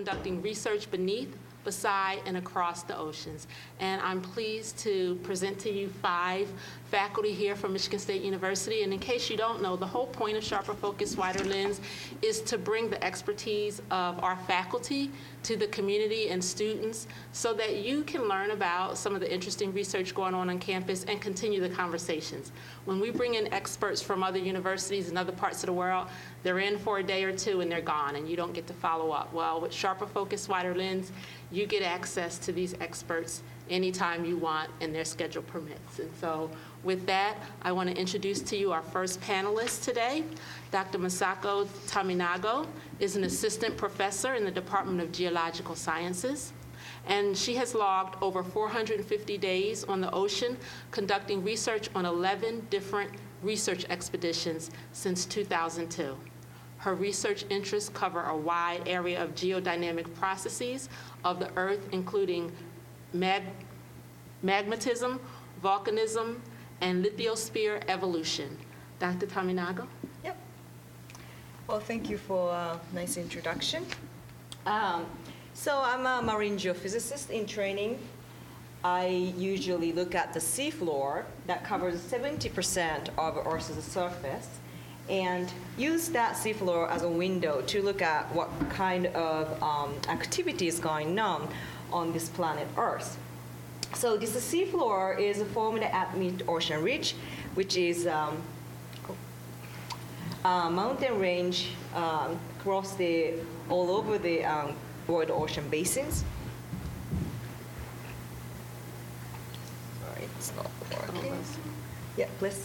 conducting research beneath, beside, and across the oceans. And I'm pleased to present to you 5 faculty here from Michigan State University. And in case you don't know, the whole point of Sharper Focus, Wider Lens is to bring the expertise of our faculty to the community and students so that you can learn about some of the interesting research going on campus and continue the conversations. When we bring in experts from other universities and other parts of the world, they're in for a day or two and they're gone and you don't get to follow up. Well, with Sharper Focus, Wider Lens, you get access to these experts anytime you want and their schedule permits. And so with that, I want to introduce to you our first panelist today. Dr. Masako Taminago is an assistant professor in the Department of Geological Sciences, and she has logged over 450 days on the ocean, conducting research on 11 different research expeditions since 2002. Her research interests cover a wide area of geodynamic processes of the Earth, including magmatism, volcanism, and lithosphere evolution. Dr. Taminago? Yep. Well, thank you for a nice introduction. So I'm a marine geophysicist in training. I usually look at the seafloor that covers 70% of Earth's surface and use that seafloor as a window to look at what kind of activity is going on this planet Earth. So this seafloor is formed at mid-ocean ridge, which is a mountain range across all over the world ocean basins. Sorry, it's not working. Yeah, please.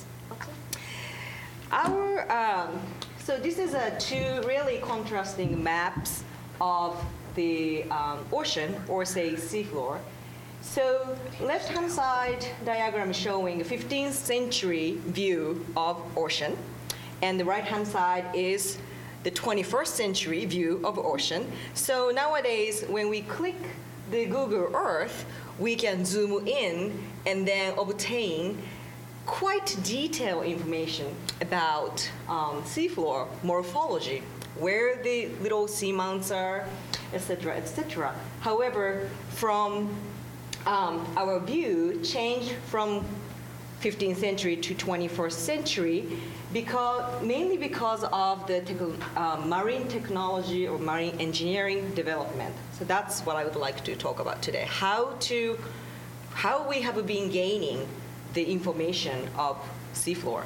So this is 2 really contrasting maps of the ocean, or say seafloor. So left-hand side diagram showing a 15th century view of ocean, and the right-hand side is the 21st century view of ocean. So nowadays, when we click the Google Earth, we can zoom in and then obtain quite detailed information about seafloor morphology, where the little seamounts are, etc., etc. However, from our view changed from 15th century to 21st century mainly because of the marine technology or marine engineering development. So that's what I would like to talk about today. How we have been gaining the information of seafloor.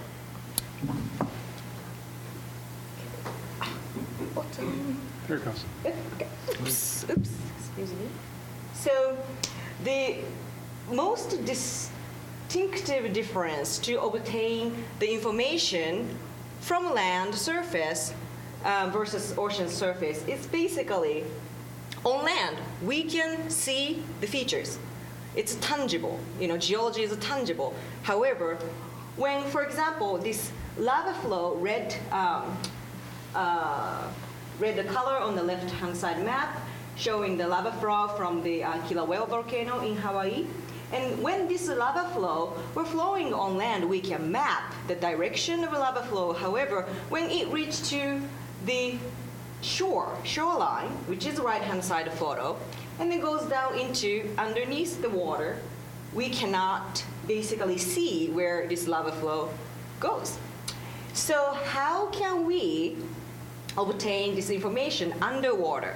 Here it goes. Okay. Oops. Excuse me. So the most distinctive difference to obtain the information from land surface versus ocean surface is basically on land we can see the features. It's tangible. Geology is tangible. However, when, for example, this lava flow, red the color on the left-hand side map, showing the lava flow from the Kilauea volcano in Hawaii. And when this lava flow were flowing on land, we can map the direction of the lava flow. However, when it reached to the shoreline, which is the right-hand side photo, and it goes down into underneath the water, we cannot basically see where this lava flow goes. So how can we obtain this information underwater?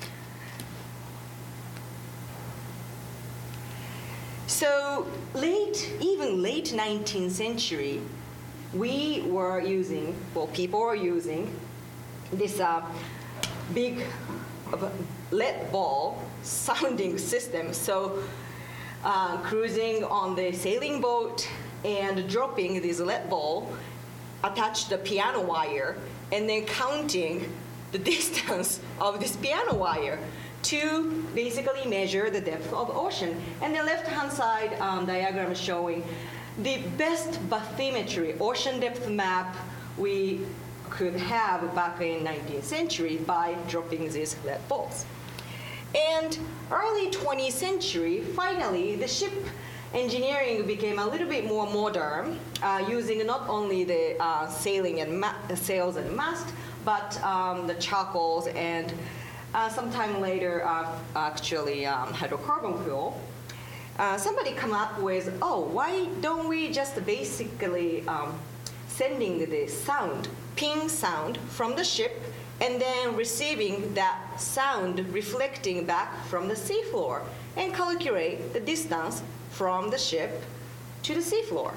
So even late 19th century, people were using this big lead ball sounding system. So cruising on the sailing boat and dropping this lead ball, attached the piano wire, and then counting the distance of this piano wire to basically measure the depth of ocean. And the left-hand side diagram is showing the best bathymetry, ocean depth map we could have back in 19th century by dropping these lead balls. And early 20th century, finally, the ship engineering became a little bit more modern, using not only the sailing and sails and mast, but the charcoals and sometime later, actually hydrocarbon fuel. Somebody come up with, oh, why don't we just basically sending the sound, ping sound from the ship, and then receiving that sound reflecting back from the seafloor, and calculate the distance from the ship to the seafloor.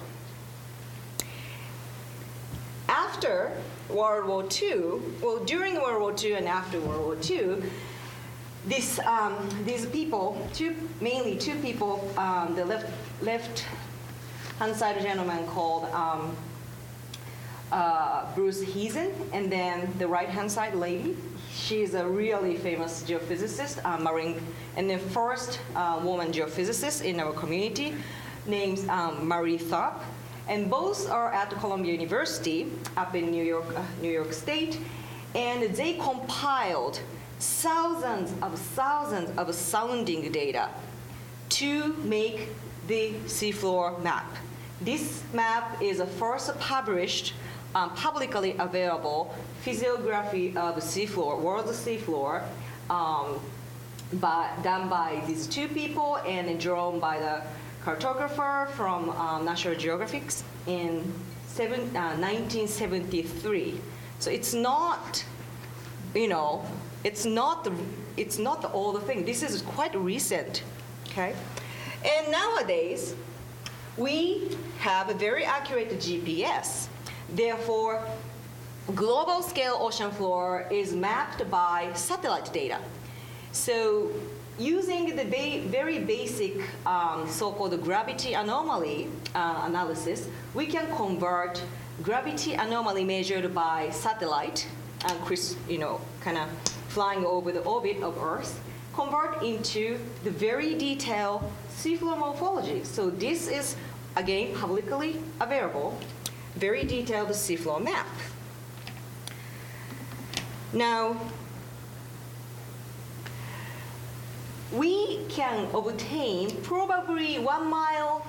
After World War II, well, during World War II and after World War II, these people, mainly two people, the left-hand side gentleman called Bruce Heezen, and then the right-hand side lady, she's a really famous geophysicist, marine, and the first woman geophysicist in our community, named Marie Tharp. And both are at Columbia University up in New York State, and they compiled thousands of sounding data to make the seafloor map. This map is the first published, publicly available physiography of seafloor, world's seafloor, done by these two people and drawn by the cartographer from National Geographic in 1973. So it's not, it's not the old thing. This is quite recent, okay? And nowadays, we have a very accurate GPS. Therefore, global scale ocean floor is mapped by satellite data. So using the very basic so-called gravity anomaly analysis, we can convert gravity anomaly measured by satellite, kind of flying over the orbit of Earth, convert into the very detailed seafloor morphology. So this is, again, publicly available, very detailed seafloor map. Now, we can obtain probably 1 mile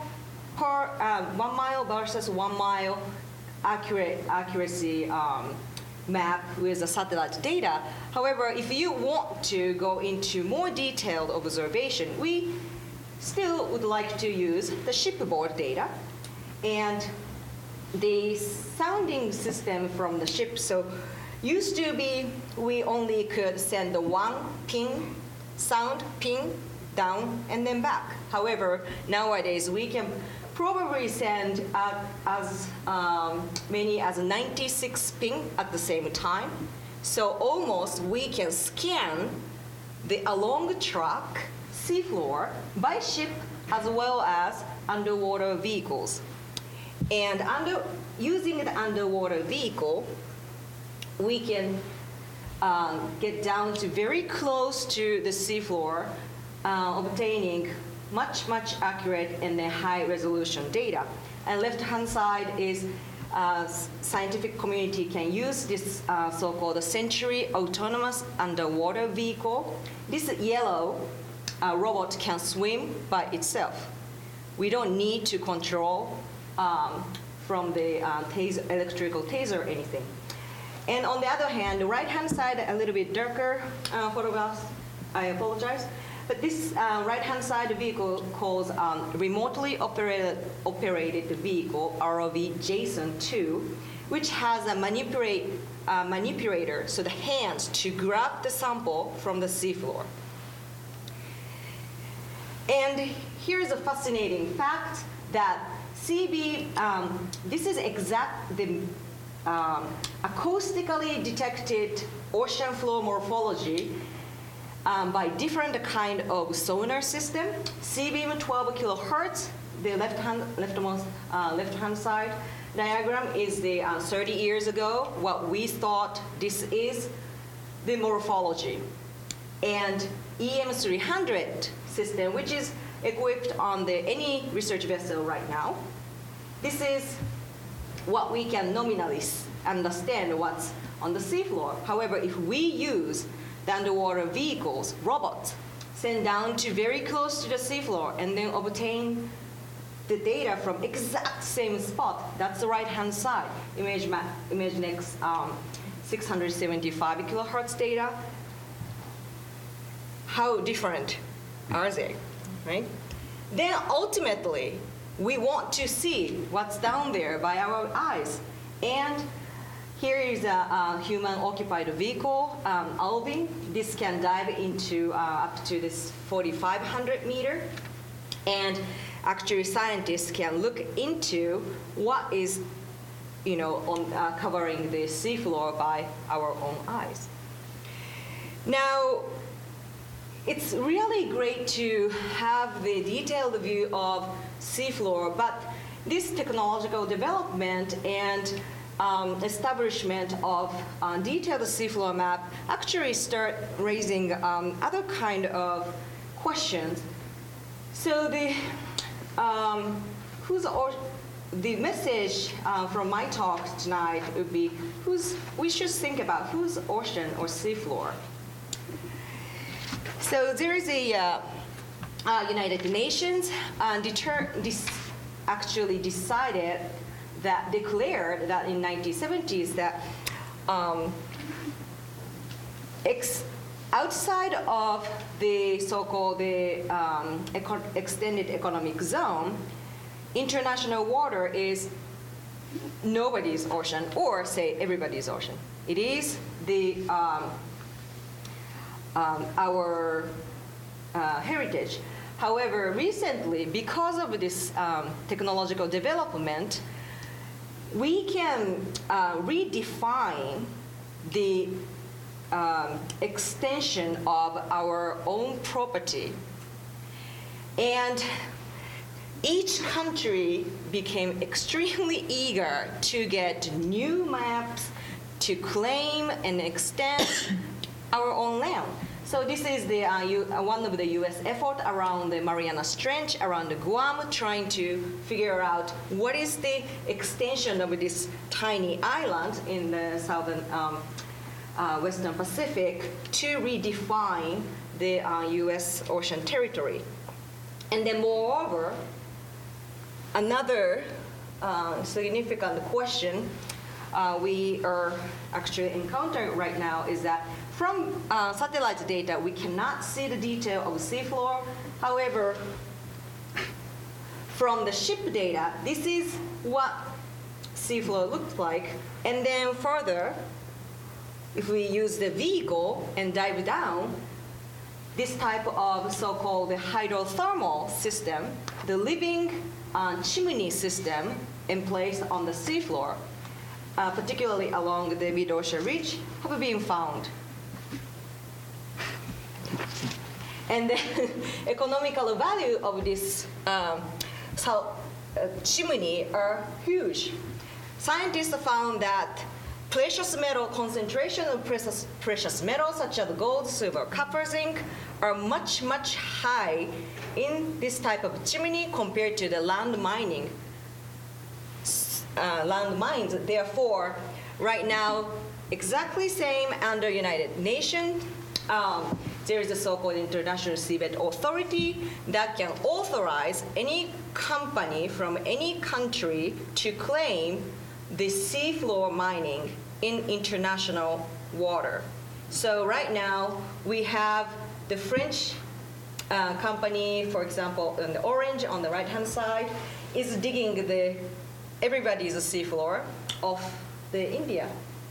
versus 1 mile accuracy map with the satellite data. However, if you want to go into more detailed observation, we still would like to use the shipboard data and the sounding system from the ship. So used to be we only could send the one ping sound, ping, down, and then back. However, nowadays we can probably send as many as 96 ping at the same time. So almost we can scan the along track seafloor by ship as well as underwater vehicles. And using the underwater vehicle, we can get down to very close to the seafloor, obtaining much accurate and then high resolution data. And left-hand side is scientific community can use this so-called Century autonomous underwater vehicle. This yellow robot can swim by itself. We don't need to control from the electrical taser or anything. And on the other hand, the right-hand side, a little bit darker photographs, I apologize. But this right-hand side vehicle calls remotely operated vehicle, ROV JSON 2, which has a manipulator, so the hands to grab the sample from the seafloor. And here's a fascinating fact that CB, this is the acoustically detected ocean floor morphology by different kind of sonar system. CBM 12 kilohertz, the left-hand side diagram is the 30 years ago, what we thought this is the morphology. And EM 300 system, which is equipped on any research vessel right now, this is what we can nominally understand what's on the seafloor. However, if we use the underwater vehicles, robots, send down to very close to the seafloor and then obtain the data from exact same spot, that's the right-hand side, ImageNext 675 kilohertz data. how different are they, right? Then ultimately, we want to see what's down there by our eyes. And here is a human-occupied vehicle, Alvin. This can dive into up to this 4,500 meter. And actually, scientists can look into what is, covering the seafloor by our own eyes. Now, it's really great to have the detailed view of seafloor, but this technological development and establishment of detailed seafloor map actually start raising other kind of questions. So the message from my talk tonight would be we should think about whose ocean or seafloor. So there is a United Nations actually declared that in 1970s that outside of the so-called extended economic zone, international water is nobody's ocean, or say everybody's ocean. It is our heritage. However, recently, because of this technological development, we can redefine the extension of our own property. And each country became extremely eager to get new maps to claim and extend our own land. So this is one of the U.S. effort around the Marianas Trench, around the Guam, trying to figure out what is the extension of this tiny island in the southern Western Pacific to redefine the U.S. ocean territory. And then moreover, another significant question we are actually encountering right now is that from satellite data, we cannot see the detail of seafloor. However, from the ship data, this is what seafloor looks like. And then further, if we use the vehicle and dive down, this type of so-called hydrothermal system, the living chimney system in place on the seafloor, particularly along the mid-ocean ridge, have been found. And the economical value of this chimney are huge. Scientists found that precious metal concentration of precious metals such as gold, silver, copper, zinc are much, much high in this type of chimney compared to the land mines. Therefore, right now, exactly same under United Nations. There is a so-called International Seabed Authority that can authorize any company from any country to claim the seafloor mining in international water. So right now, we have the French company, for example, in the orange on the right-hand side, is digging everybody's seafloor of the India.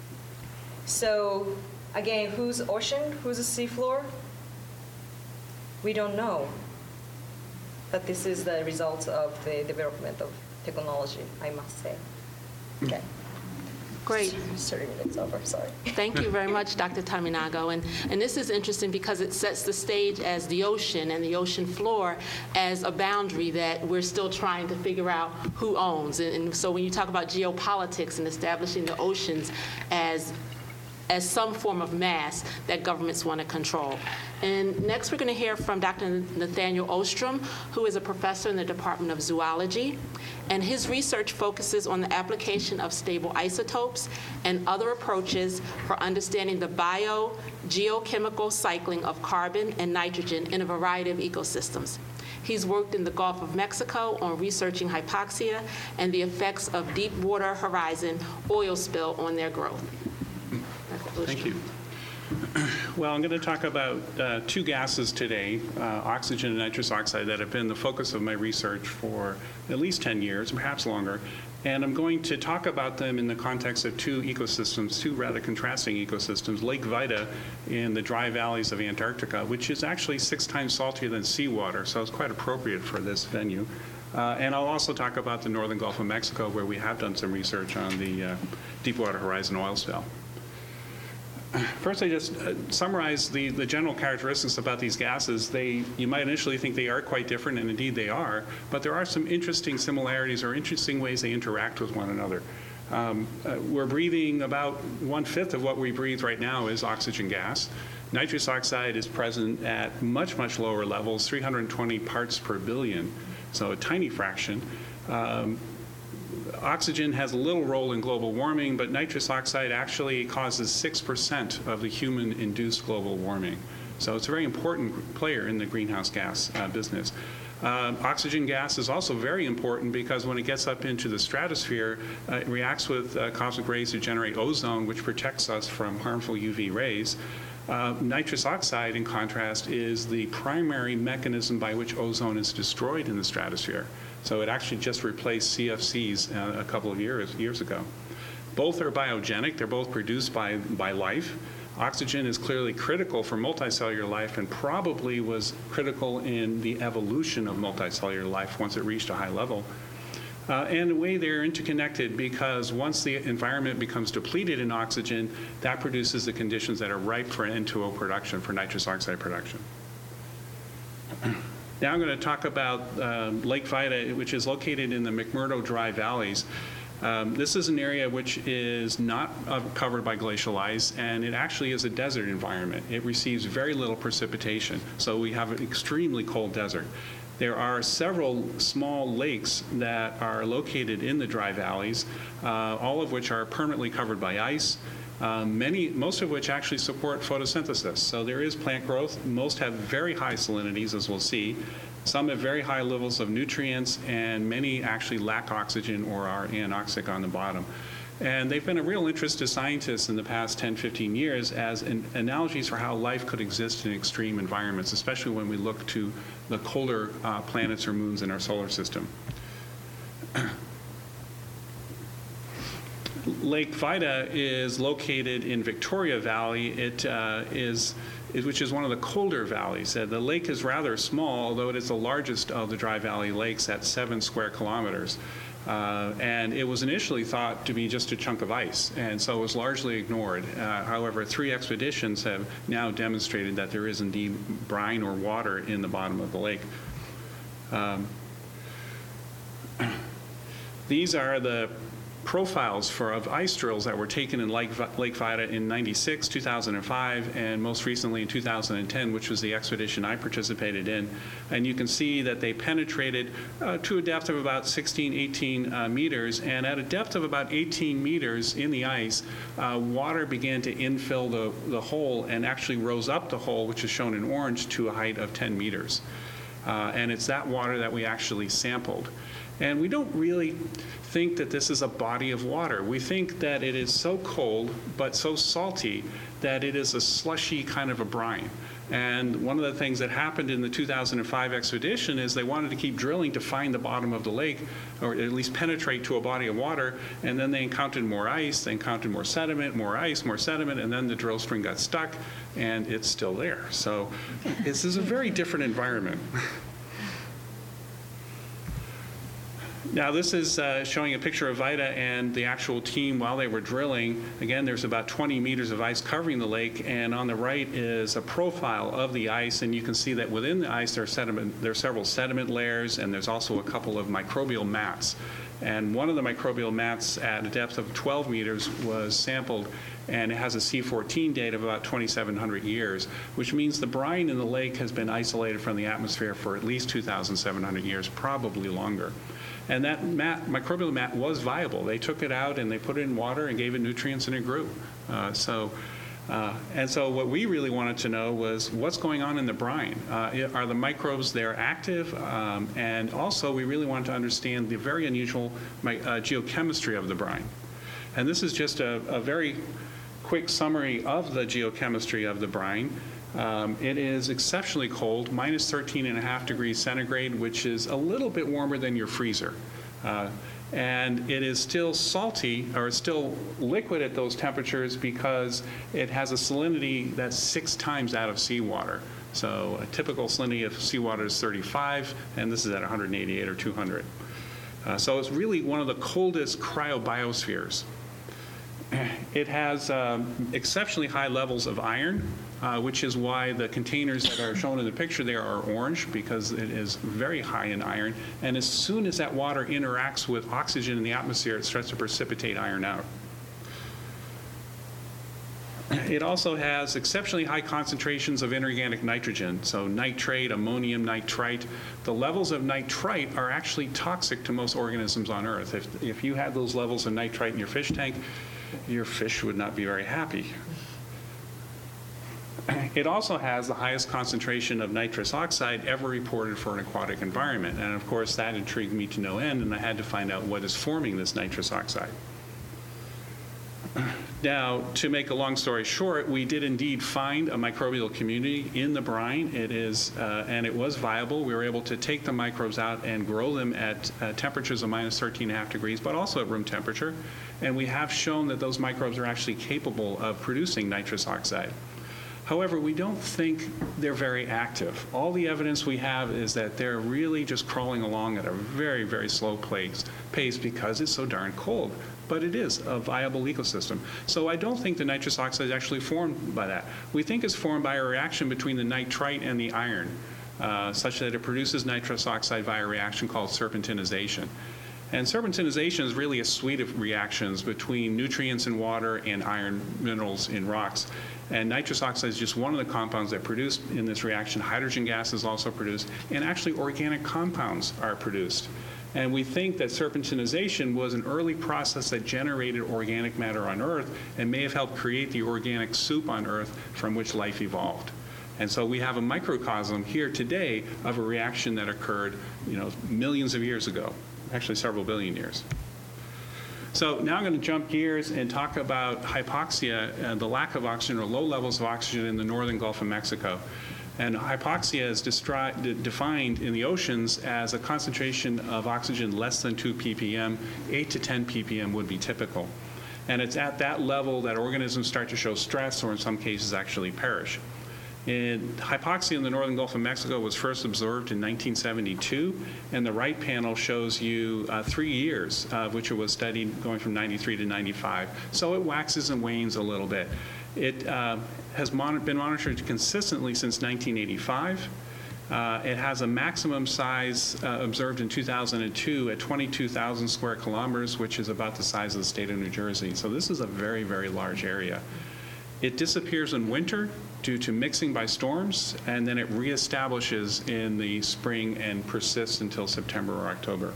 So again, whose ocean, whose seafloor? We don't know. But this is the result of the development of technology, I must say. Okay. Great. 30 minutes over, sorry. Thank you very much, Dr. Taminago. And this is interesting because it sets the stage as the ocean and the ocean floor as a boundary that we're still trying to figure out who owns. And so when you talk about geopolitics and establishing the oceans as some form of mass that governments want to control. And next we're going to hear from Dr. Nathaniel Ostrom, who is a professor in the Department of Zoology. And his research focuses on the application of stable isotopes and other approaches for understanding the biogeochemical cycling of carbon and nitrogen in a variety of ecosystems. He's worked in the Gulf of Mexico on researching hypoxia and the effects of Deepwater Horizon oil spill on their growth. Thank you. Well, I'm going to talk about two gases today, oxygen and nitrous oxide, that have been the focus of my research for at least 10 years, perhaps longer. And I'm going to talk about them in the context of two ecosystems, two rather contrasting ecosystems, Lake Vita in the dry valleys of Antarctica, which is actually 6 times saltier than seawater, so it's quite appropriate for this venue. And I'll also talk about the northern Gulf of Mexico, where we have done some research on the Deepwater Horizon oil spill. First, I just summarize the general characteristics about these gases. You might initially think they are quite different, and indeed they are, but there are some interesting similarities or interesting ways they interact with one another. We're breathing about 1/5 of what we breathe right now is oxygen gas. Nitrous oxide is present at much, much lower levels, 320 parts per billion, so a tiny fraction. Oxygen has a little role in global warming, but nitrous oxide actually causes 6% of the human-induced global warming. So it's a very important player in the greenhouse gas business. Oxygen gas is also very important because when it gets up into the stratosphere, it reacts with cosmic rays to generate ozone, which protects us from harmful UV rays. Nitrous oxide, in contrast, is the primary mechanism by which ozone is destroyed in the stratosphere. So it actually just replaced CFCs a couple of years ago. Both are biogenic. They're both produced by life. Oxygen is clearly critical for multicellular life and probably was critical in the evolution of multicellular life once it reached a high level. And in a way, they're interconnected because once the environment becomes depleted in oxygen, that produces the conditions that are ripe for N2O production, for nitrous oxide production. Now I'm going to talk about Lake Vita, which is located in the McMurdo Dry Valleys. This is an area which is not covered by glacial ice, and it actually is a desert environment. It receives very little precipitation, so we have an extremely cold desert. There are several small lakes that are located in the dry valleys, all of which are permanently covered by ice. Most of which actually support photosynthesis. So there is plant growth. Most have very high salinities, as we'll see. Some have very high levels of nutrients, and many actually lack oxygen or are anoxic on the bottom. And they've been a real interest to scientists in the past 10, 15 years as analogies for how life could exist in extreme environments, especially when we look to the colder planets or moons in our solar system. Lake Vita is located in Victoria Valley. Which is one of the colder valleys. The lake is rather small, although it is the largest of the dry valley lakes at 7 square kilometers. And it was initially thought to be just a chunk of ice, and so it was largely ignored. However, 3 expeditions have now demonstrated that there is indeed brine or water in the bottom of the lake. These are the profiles of ice drills that were taken in Lake Vita in '96, 2005, and most recently in 2010, which was the expedition I participated in. And you can see that they penetrated to a depth of about 16, 18 meters, and at a depth of about 18 meters in the ice, water began to infill the hole and actually rose up the hole, which is shown in orange, to a height of 10 meters. And it's that water that we actually sampled. And we don't really think that this is a body of water. We think that it is so cold but so salty that it is a slushy kind of a brine. And one of the things that happened in the 2005 expedition is they wanted to keep drilling to find the bottom of the lake, or at least penetrate to a body of water, and then they encountered more ice, they encountered more sediment, more ice, more sediment, and then the drill string got stuck, and it's still there. So this is a very different environment. Now this is showing a picture of Vita and the actual team while they were drilling. Again, there's about 20 meters of ice covering the lake, and on the right is a profile of the ice, and you can see that within the ice there are several sediment layers, and there's also a couple of microbial mats. And one of the microbial mats at a depth of 12 meters was sampled, and it has a C14 date of about 2,700 years, which means the brine in the lake has been isolated from the atmosphere for at least 2,700 years, probably longer. And that microbial mat was viable. They took it out and they put it in water and gave it nutrients, and it grew. So what we really wanted to know was what's going on in the brine. Are the microbes there active? And also we really wanted to understand the very unusual geochemistry of the brine. And this is just a very quick summary of the geochemistry of the brine. It is exceptionally cold, minus 13.5 degrees centigrade, which is a little bit warmer than your freezer. And it is still salty, or still liquid at those temperatures, because it has a salinity that's 6 times that of seawater. So a typical salinity of seawater is 35, and this is at 188 or 200. So it's really one of the coldest cryobiospheres. It has exceptionally high levels of iron, which is why the containers that are shown in the picture there are orange, because it is very high in iron. And as soon as that water interacts with oxygen in the atmosphere, it starts to precipitate iron out. It also has exceptionally high concentrations of inorganic nitrogen, so nitrate, ammonium nitrite. The levels of nitrite are actually toxic to most organisms on Earth. If you had those levels of nitrite in your fish tank, your fish would not be very happy. It also has the highest concentration of nitrous oxide ever reported for an aquatic environment. And of course, that intrigued me to no end, and I had to find out what is forming this nitrous oxide. Now, to make a long story short, we did indeed find a microbial community in the brine. It is, and it was viable. We were able to take the microbes out and grow them at temperatures of minus 13.5 degrees, but also at room temperature. And we have shown that those microbes are actually capable of producing nitrous oxide. However, we don't think they're very active. All the evidence we have is that they're really just crawling along at a very, very slow pace because it's so darn cold. But it is a viable ecosystem. So I don't think the nitrous oxide is actually formed by that. We think it's formed by a reaction between the nitrite and the iron, such that it produces nitrous oxide via a reaction called serpentinization. And serpentinization is really a suite of reactions between nutrients in water and iron minerals in rocks. And nitrous oxide is just one of the compounds that are produced in this reaction. Hydrogen gas is also produced, and actually organic compounds are produced. And we think that serpentinization was an early process that generated organic matter on Earth and may have helped create the organic soup on Earth from which life evolved. And so we have a microcosm here today of a reaction that occurred, millions of years ago, actually several billion years. So now I'm going to jump gears and talk about hypoxia and the lack of oxygen or low levels of oxygen in the northern Gulf of Mexico. And hypoxia is defined in the oceans as a concentration of oxygen less than 2 ppm. 8 to 10 ppm would be typical. And it's at that level that organisms start to show stress, or in some cases actually perish. Hypoxia in the northern Gulf of Mexico was first observed in 1972, and the right panel shows you 3 years, which it was studied going from 93 to 95. So it waxes and wanes a little bit. It has been monitored consistently since 1985. It has a maximum size observed in 2002 at 22,000 square kilometers, which is about the size of the state of New Jersey. So this is a very, very large area. It disappears in winter due to mixing by storms, and then it reestablishes in the spring and persists until September or October.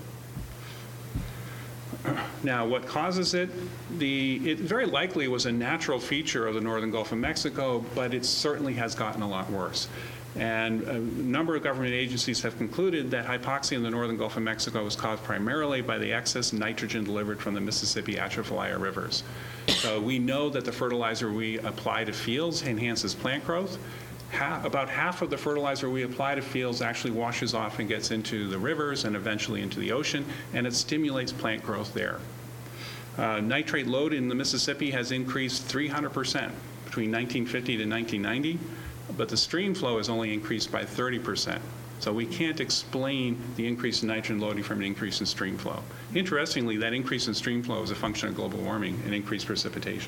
Now, what causes it? It very likely was a natural feature of the northern Gulf of Mexico, but it certainly has gotten a lot worse. And a number of government agencies have concluded that hypoxia in the northern Gulf of Mexico was caused primarily by the excess nitrogen delivered from the Mississippi Atchafalaya rivers. So we know that the fertilizer we apply to fields enhances plant growth. About half of the fertilizer we apply to fields actually washes off and gets into the rivers and eventually into the ocean, and it stimulates plant growth there. Nitrate load in the Mississippi has increased 300% between 1950 to 1990, but the stream flow has only increased by 30%. So we can't explain the increase in nitrogen loading from an increase in stream flow. Interestingly, that increase in stream flow is a function of global warming and increased precipitation.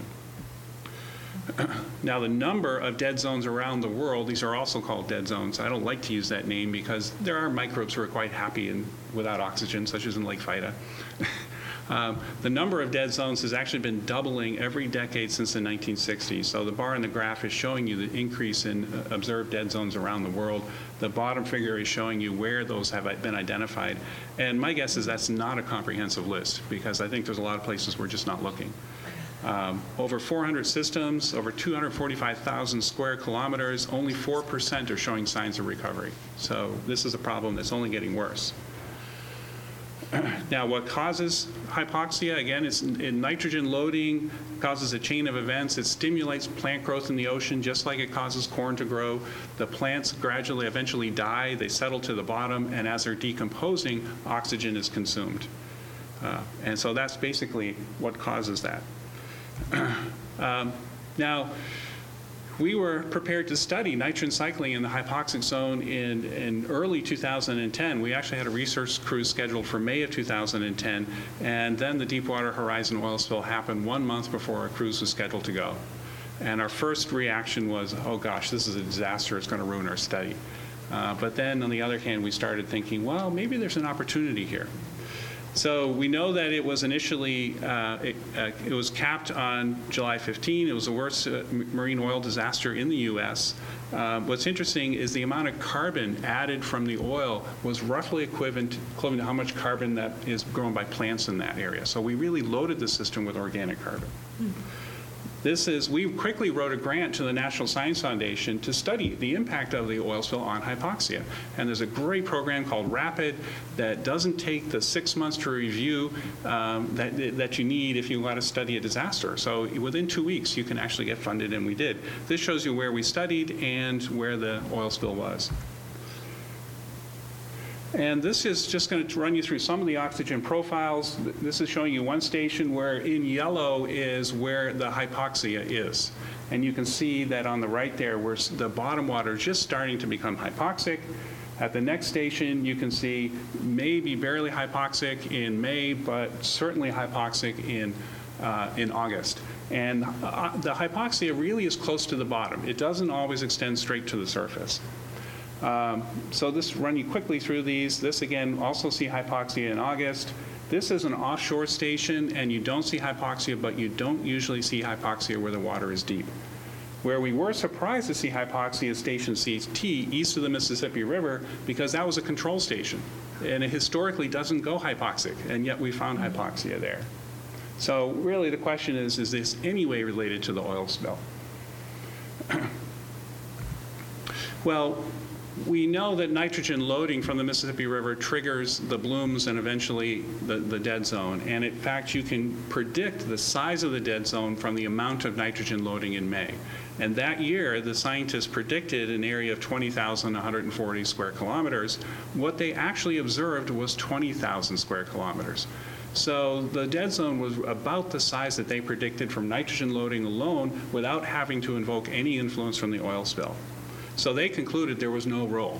Now, the number of dead zones around the world, these are also called dead zones. I don't like to use that name because there are microbes who are quite happy without oxygen, such as in Lake Fida. The number of dead zones has actually been doubling every decade since the 1960s. So the bar in the graph is showing you the increase in observed dead zones around the world. The bottom figure is showing you where those have been identified. And my guess is that's not a comprehensive list, because I think there's a lot of places we're just not looking. Over 400 systems, over 245,000 square kilometers, only 4% are showing signs of recovery. So this is a problem that's only getting worse. Now, what causes hypoxia? Again, it's in nitrogen loading, causes a chain of events. It stimulates plant growth in the ocean, just like it causes corn to grow. The plants gradually, eventually die. They settle to the bottom, and as they're decomposing, oxygen is consumed. And so that's basically what causes that. Now, we were prepared to study nitrogen cycling in the hypoxic zone in early 2010. We actually had a research cruise scheduled for May of 2010, and then the Deepwater Horizon oil spill happened 1 month before our cruise was scheduled to go. And our first reaction was, oh gosh, this is a disaster, it's going to ruin our study. But then on the other hand, we started thinking, well, maybe there's an opportunity here. So we know that it was initially, it was capped on July 15. It was the worst marine oil disaster in the U.S. What's interesting is the amount of carbon added from the oil was roughly equivalent to how much carbon that is grown by plants in that area. So we really loaded the system with organic carbon. We quickly wrote a grant to the National Science Foundation to study the impact of the oil spill on hypoxia. And there's a great program called RAPID that doesn't take the 6 months to review that you need if you want to study a disaster. So within 2 weeks, you can actually get funded, and we did. This shows you where we studied and where the oil spill was. And this is just going to run you through some of the oxygen profiles. This is showing you one station where in yellow is where the hypoxia is. And you can see that on the right there, where the bottom water is just starting to become hypoxic. At the next station, you can see maybe barely hypoxic in May, but certainly hypoxic in August. And the hypoxia really is close to the bottom. It doesn't always extend straight to the surface. So this run you quickly through these. This again also see hypoxia in August. This is an offshore station, and you don't see hypoxia, but you don't usually see hypoxia where the water is deep. Where we were surprised to see hypoxia is Station CT east of the Mississippi River, because that was a control station, and it historically doesn't go hypoxic, and yet we found hypoxia there. So really the question is this any way related to the oil spill? Well, we know that nitrogen loading from the Mississippi River triggers the blooms and eventually the dead zone. And in fact, you can predict the size of the dead zone from the amount of nitrogen loading in May. And that year, the scientists predicted an area of 20,140 square kilometers. What they actually observed was 20,000 square kilometers. So the dead zone was about the size that they predicted from nitrogen loading alone without having to invoke any influence from the oil spill. So they concluded there was no role.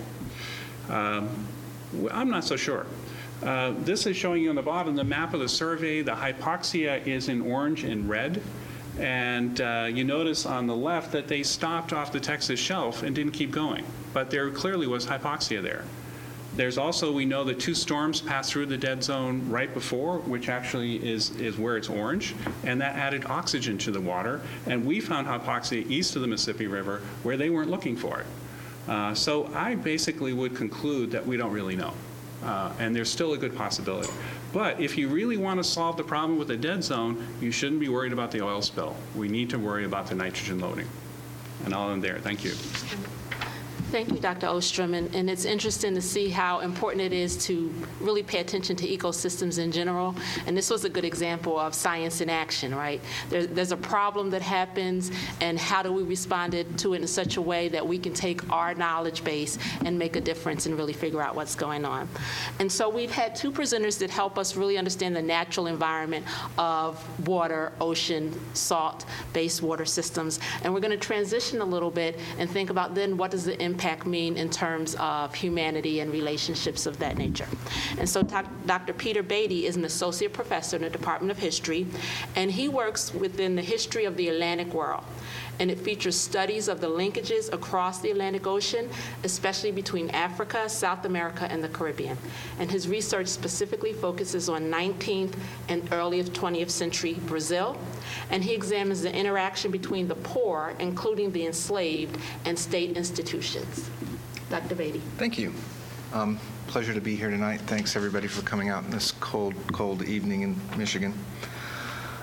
I'm not so sure. This is showing you on the bottom the map of the survey. The hypoxia is in orange and red. And you notice on the left that they stopped off the Texas shelf and didn't keep going. But there clearly was hypoxia there. There's also, we know that 2 storms passed through the dead zone right before, which actually is where it's orange, and that added oxygen to the water. And we found hypoxia east of the Mississippi River where they weren't looking for it. So I basically would conclude that we don't really know. And there's still a good possibility. But if you really want to solve the problem with the dead zone, you shouldn't be worried about the oil spill. We need to worry about the nitrogen loading. And I'll end there. Thank you. Thank you, Dr. Ostrom. And it's interesting to see how important it is to really pay attention to ecosystems in general. And this was a good example of science in action, right? There's a problem that happens, and how do we respond to it in such a way that we can take our knowledge base and make a difference and really figure out what's going on. And so we've had 2 presenters that help us really understand the natural environment of water, ocean, salt-based water systems. And we're going to transition a little bit and think about then what does the impact mean in terms of humanity and relationships of that nature. And so Dr. Peter Beatty is an associate professor in the Department of History, and he works within the history of the Atlantic world. And it features studies of the linkages across the Atlantic Ocean, especially between Africa, South America, and the Caribbean. And his research specifically focuses on 19th and early 20th century Brazil. And he examines the interaction between the poor, including the enslaved, and state institutions. Dr. Beatty. Thank you. Pleasure to be here tonight. Thanks, everybody, for coming out in this cold, cold evening in Michigan.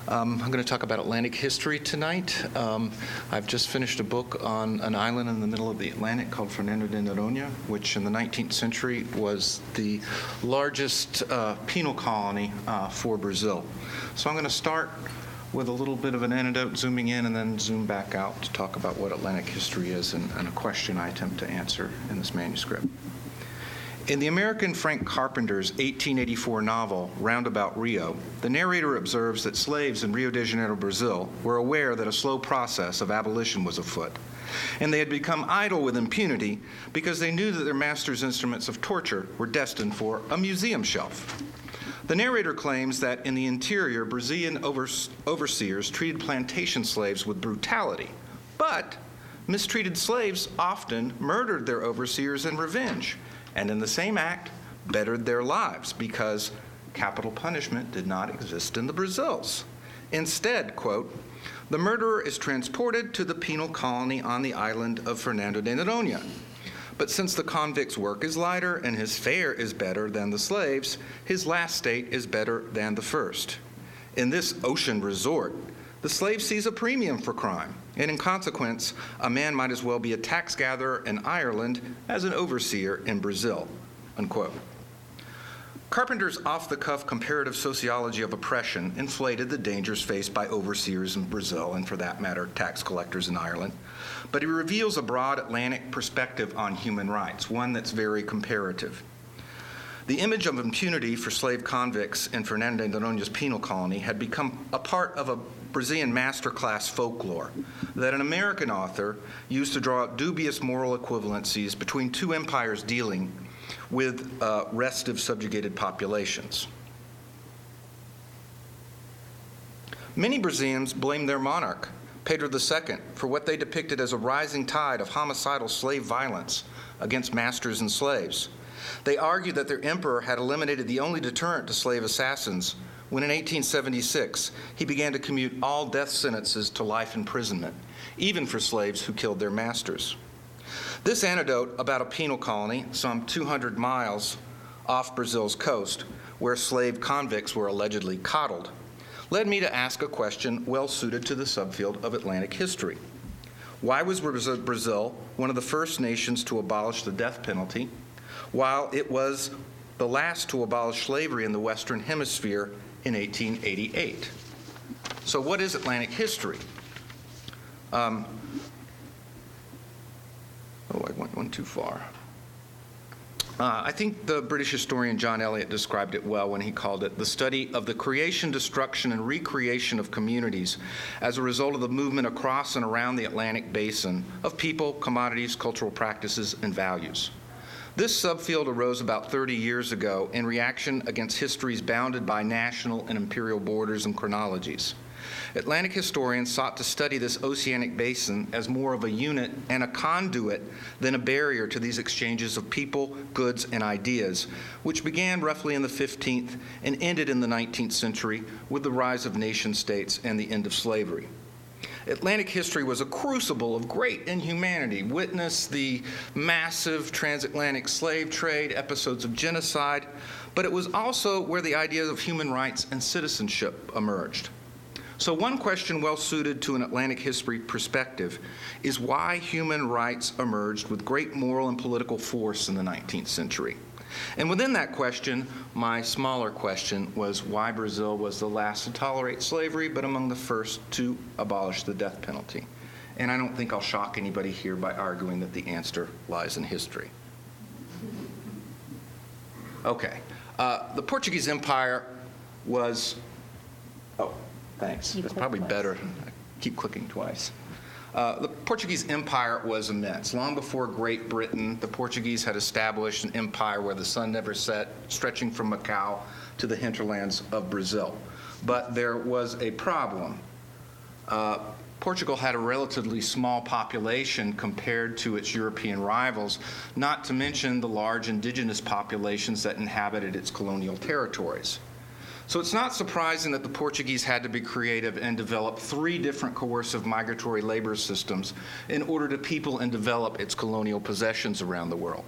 I'm going to talk about Atlantic history tonight. I've just finished a book on an island in the middle of the Atlantic called Fernando de Noronha, which in the 19th century was the largest penal colony for Brazil. So I'm going to start with a little bit of an anecdote, zooming in, and then zoom back out to talk about what Atlantic history is and a question I attempt to answer in this manuscript. In the American Frank Carpenter's 1884 novel, Roundabout Rio, the narrator observes that slaves in Rio de Janeiro, Brazil, were aware that a slow process of abolition was afoot, and they had become idle with impunity because they knew that their master's instruments of torture were destined for a museum shelf. The narrator claims that in the interior, Brazilian overseers treated plantation slaves with brutality, but mistreated slaves often murdered their overseers in revenge, and in the same act, bettered their lives because capital punishment did not exist in the Brazils. Instead, quote, the murderer is transported to the penal colony on the island of Fernando de Noronha. But since the convict's work is lighter and his fare is better than the slaves, his last state is better than the first. In this ocean resort, the slave sees a premium for crime, and in consequence, a man might as well be a tax gatherer in Ireland as an overseer in Brazil, unquote. Carpenter's off-the-cuff comparative sociology of oppression inflated the dangers faced by overseers in Brazil, and for that matter, tax collectors in Ireland. But he reveals a broad Atlantic perspective on human rights, one that's very comparative. The image of impunity for slave convicts in Fernando de Noronha's penal colony had become a part of a Brazilian masterclass folklore that an American author used to draw out dubious moral equivalencies between two empires dealing with restive subjugated populations. Many Brazilians blame their monarch, Pedro II, for what they depicted as a rising tide of homicidal slave violence against masters and slaves. They argued that their emperor had eliminated the only deterrent to slave assassins when in 1876 he began to commute all death sentences to life imprisonment, even for slaves who killed their masters. This anecdote about a penal colony some 200 miles off Brazil's coast, where slave convicts were allegedly coddled, led me to ask a question well suited to the subfield of Atlantic history. Why was Brazil one of the first nations to abolish the death penalty, while it was the last to abolish slavery in the Western Hemisphere in 1888? So what is Atlantic history? I went too far. I think the British historian John Eliot described it well when he called it the study of the creation, destruction, and recreation of communities as a result of the movement across and around the Atlantic basin of people, commodities, cultural practices, and values. This subfield arose about 30 years ago in reaction against histories bounded by national and imperial borders and chronologies. Atlantic historians sought to study this oceanic basin as more of a unit and a conduit than a barrier to these exchanges of people, goods, and ideas, which began roughly in the 15th and ended in the 19th century with the rise of nation-states and the end of slavery. Atlantic history was a crucible of great inhumanity. Witness the massive transatlantic slave trade, episodes of genocide, but it was also where the ideas of human rights and citizenship emerged. So one question well suited to an Atlantic history perspective is why human rights emerged with great moral and political force in the 19th century. And within that question, my smaller question was why Brazil was the last to tolerate slavery, but among the first to abolish the death penalty. And I don't think I'll shock anybody here by arguing that the answer lies in history. Okay. The Portuguese Empire was... Oh, thanks. It's probably better. I keep clicking twice. The Portuguese Empire was immense. Long before Great Britain, the Portuguese had established an empire where the sun never set, stretching from Macau to the hinterlands of Brazil. But there was a problem. Portugal had a relatively small population compared to its European rivals, not to mention the large indigenous populations that inhabited its colonial territories. So it's not surprising that the Portuguese had to be creative and develop 3 different coercive migratory labor systems in order to people and develop its colonial possessions around the world.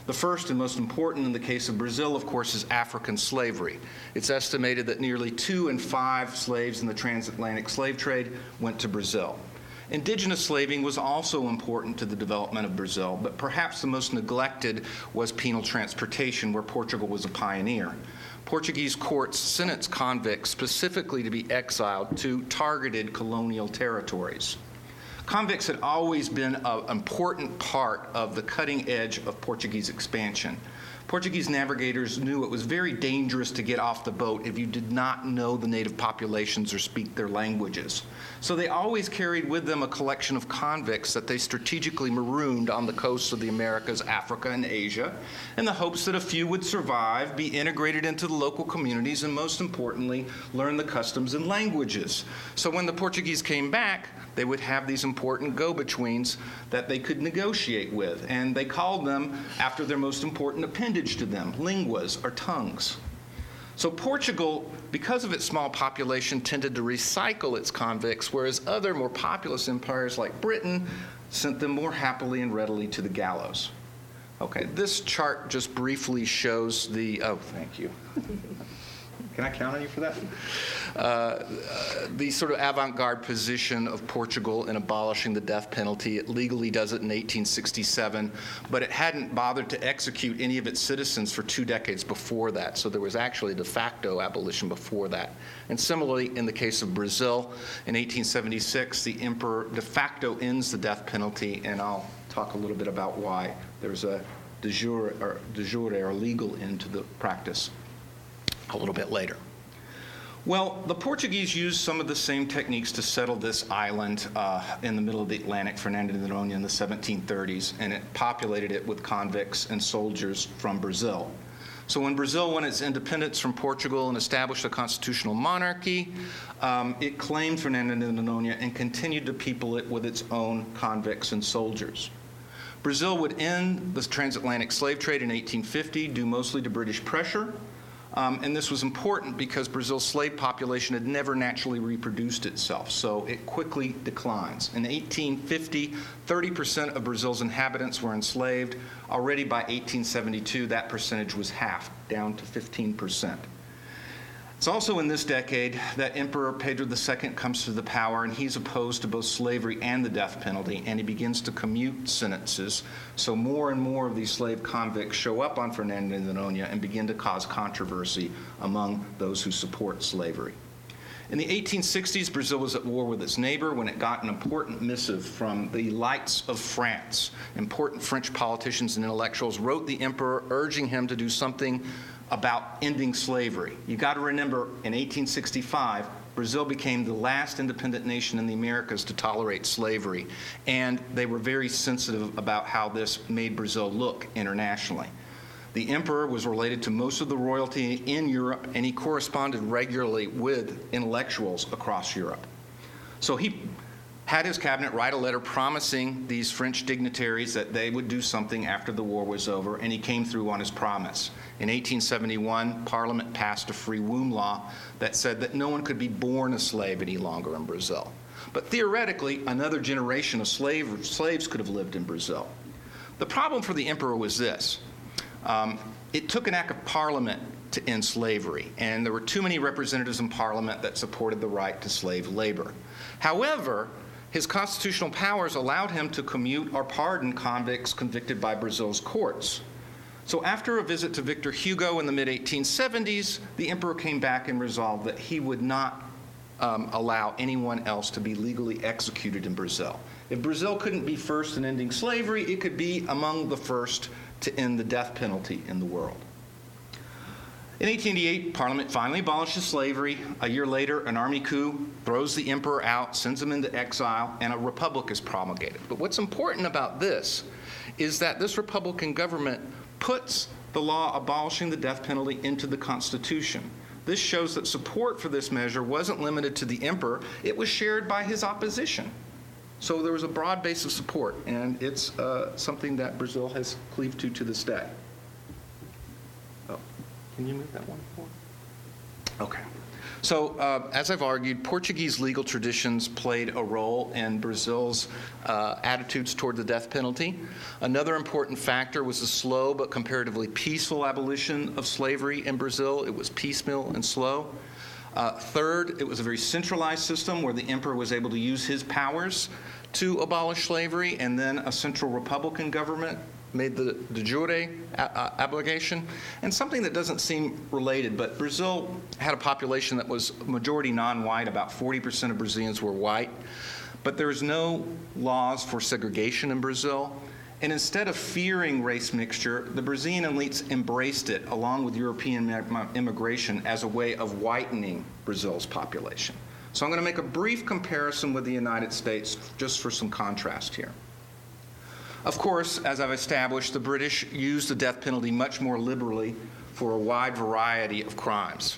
The first and most important in the case of Brazil, of course, is African slavery. It's estimated that nearly 2 in 5 slaves in the transatlantic slave trade went to Brazil. Indigenous slaving was also important to the development of Brazil, but perhaps the most neglected was penal transportation, where Portugal was a pioneer. Portuguese courts sentenced convicts specifically to be exiled to targeted colonial territories. Convicts had always been an important part of the cutting edge of Portuguese expansion. Portuguese navigators knew it was very dangerous to get off the boat if you did not know the native populations or speak their languages. So they always carried with them a collection of convicts that they strategically marooned on the coasts of the Americas, Africa, and Asia, in the hopes that a few would survive, be integrated into the local communities, and most importantly, learn the customs and languages. So when the Portuguese came back, they would have these important go-betweens that they could negotiate with, and they called them after their most important appendage to them, linguas, or tongues. So Portugal, because of its small population, tended to recycle its convicts, whereas other more populous empires like Britain sent them more happily and readily to the gallows. Okay, this chart just briefly shows the, oh, thank you. Can I count on you for that? The sort of avant-garde position of Portugal in abolishing the death penalty. It legally does it in 1867, but it hadn't bothered to execute any of its citizens for 2 decades before that, so there was actually a de facto abolition before that. And similarly, in the case of Brazil, in 1876, the emperor de facto ends the death penalty, and I'll talk a little bit about why there's a de jure or legal end to the practice a little bit later. Well, the Portuguese used some of the same techniques to settle this island in the middle of the Atlantic, Fernando de Noronha, in the 1730s, and it populated it with convicts and soldiers from Brazil. So when Brazil won its independence from Portugal and established a constitutional monarchy, it claimed Fernando de Noronha and continued to people it with its own convicts and soldiers. Brazil would end the transatlantic slave trade in 1850, due mostly to British pressure. And this was important because Brazil's slave population had never naturally reproduced itself, so it quickly declines. In 1850, 30% of Brazil's inhabitants were enslaved. Already by 1872, that percentage was half, down to 15%. It's also in this decade that Emperor Pedro II comes to the power, and he's opposed to both slavery and the death penalty, and he begins to commute sentences. So more and more of these slave convicts show up on Fernando de Noronha and begin to cause controversy among those who support slavery. In the 1860s, Brazil was at war with its neighbor when it got an important missive from the elites of France. Important French politicians and intellectuals wrote the emperor urging him to do something about ending slavery. You got to remember, in 1865, Brazil became the last independent nation in the Americas to tolerate slavery, and they were very sensitive about how this made Brazil look internationally. The emperor was related to most of the royalty in Europe, and he corresponded regularly with intellectuals across Europe. So he had his cabinet write a letter promising these French dignitaries that they would do something after the war was over, and he came through on his promise. In 1871, Parliament passed a free womb law that said that no one could be born a slave any longer in Brazil. But theoretically, another generation of slaves could have lived in Brazil. The problem for the emperor was this. It took an act of Parliament to end slavery, and there were too many representatives in Parliament that supported the right to slave labor. However, his constitutional powers allowed him to commute or pardon convicts convicted by Brazil's courts. So after a visit to Victor Hugo in the mid-1870s, the emperor came back and resolved that he would not allow anyone else to be legally executed in Brazil. If Brazil couldn't be first in ending slavery, it could be among the first to end the death penalty in the world. In 1888, Parliament finally abolishes slavery. A year later, an army coup throws the emperor out, sends him into exile, and a republic is promulgated. But what's important about this is that this Republican government puts the law abolishing the death penalty into the Constitution. This shows that support for this measure wasn't limited to the emperor. It was shared by his opposition. So there was a broad base of support, and it's something that Brazil has cleaved to this day. Oh, can you move that one forward? Okay. So, as I've argued, Portuguese legal traditions played a role in Brazil's attitudes toward the death penalty. Another important factor was the slow but comparatively peaceful abolition of slavery in Brazil. It was piecemeal and slow. Third, it was a very centralized system where the emperor was able to use his powers to abolish slavery, and then a central republican government made the de jure obligation. And something that doesn't seem related, but Brazil had a population that was majority non-white. About 40% of Brazilians were white. But there was no laws for segregation in Brazil. And instead of fearing race mixture, the Brazilian elites embraced it, along with European immigration, as a way of whitening Brazil's population. So I'm going to make a brief comparison with the United States, just for some contrast here. Of course, as I've established, the British used the death penalty much more liberally for a wide variety of crimes,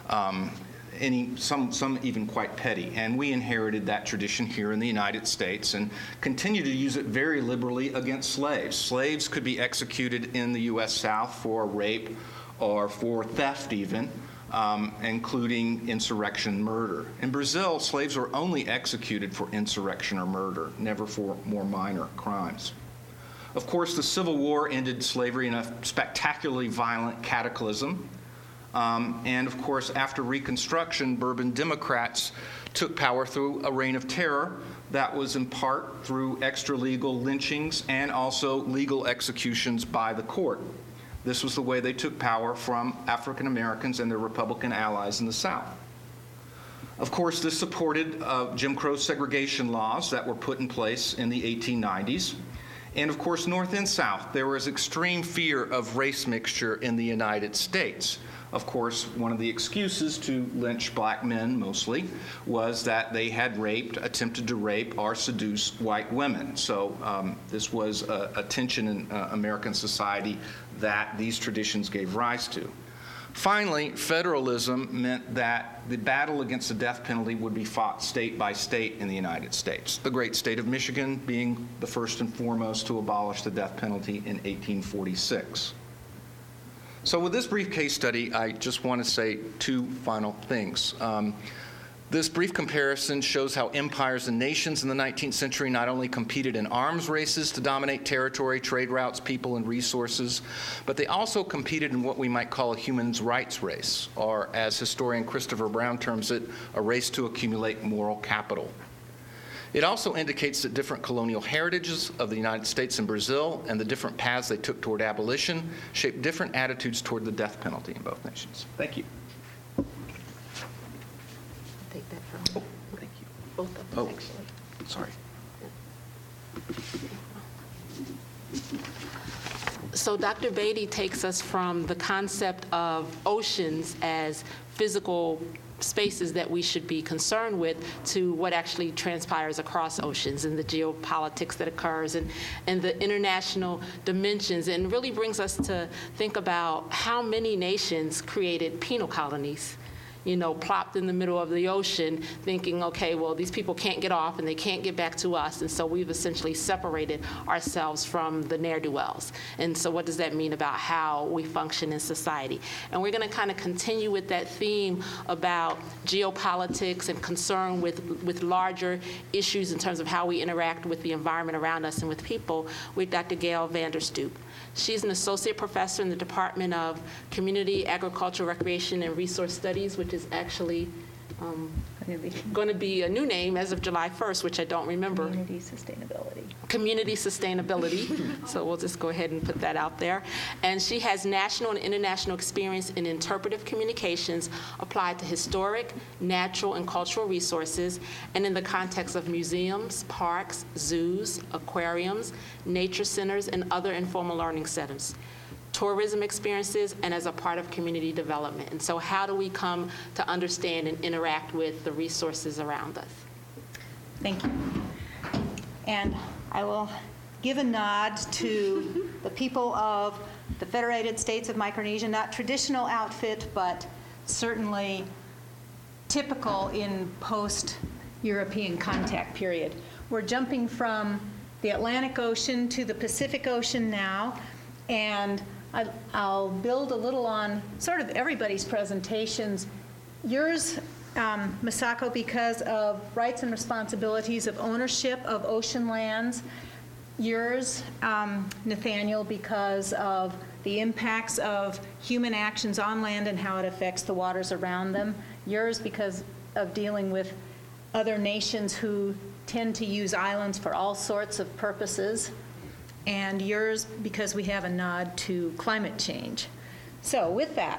some even quite petty. And we inherited that tradition here in the United States and continue to use it very liberally against slaves. Slaves could be executed in the U.S. South for rape or for theft even, including insurrection murder. In Brazil, slaves were only executed for insurrection or murder, never for more minor crimes. Of course, the Civil War ended slavery in a spectacularly violent cataclysm. And of course, after Reconstruction, Bourbon Democrats took power through a reign of terror that was in part through extra-legal lynchings and also legal executions by the court. This was the way they took power from African Americans and their Republican allies in the South. Of course, this supported Jim Crow segregation laws that were put in place in the 1890s. And of course, North and South, there was extreme fear of race mixture in the United States. Of course, one of the excuses to lynch black men mostly was that they had attempted to rape or seduce white women. So this was a tension in American society that these traditions gave rise to. Finally, federalism meant that the battle against the death penalty would be fought state by state in the United States, the great state of Michigan being the first and foremost to abolish the death penalty in 1846. So with this brief case study, I just want to say two final things. This brief comparison shows how empires and nations in the 19th century not only competed in arms races to dominate territory, trade routes, people, and resources, but they also competed in what we might call a human rights race, or as historian Christopher Brown terms it, a race to accumulate moral capital. It also indicates that different colonial heritages of the United States and Brazil and the different paths they took toward abolition shaped different attitudes toward the death penalty in both nations. Thank you. Take that from Oh, thank you. both of them, actually. Sorry. So Dr. Beatty takes us from the concept of oceans as physical spaces that we should be concerned with to what actually transpires across oceans and the geopolitics that occurs and the international dimensions, and really brings us to think about how many nations created penal colonies, plopped in the middle of the ocean, thinking, okay, well, these people can't get off and they can't get back to us, and so we've essentially separated ourselves from the ne'er-do-wells. And so what does that mean about how we function in society? And we're going to kind of continue with that theme about geopolitics and concern with larger issues in terms of how we interact with the environment around us and with people with Dr. Gail Vanderstoep. She's an associate professor in the Department of Community, Agriculture, Recreation, and Resource Studies, which is actually going to be a new name as of July 1st, which I don't remember. Community sustainability. Community sustainability. So we'll just go ahead and put that out there. And she has national and international experience in interpretive communications applied to historic, natural, and cultural resources, and in the context of museums, parks, zoos, aquariums, nature centers, and other informal learning settings, tourism experiences, and as a part of community development. And so how do we come to understand and interact with the resources around us? Thank you. And I will give a nod to the people of the Federated States of Micronesia, not traditional outfit, but certainly typical in post-European contact period. We're jumping from the Atlantic Ocean to the Pacific Ocean now, and I'll build a little on sort of everybody's presentations Yours, Masako, because of rights and responsibilities of ownership of ocean lands. Yours, Nathaniel, because of the impacts of human actions on land and how it affects the waters around them. Yours, because of dealing with other nations who tend to use islands for all sorts of purposes. And yours, because we have a nod to climate change. So with that,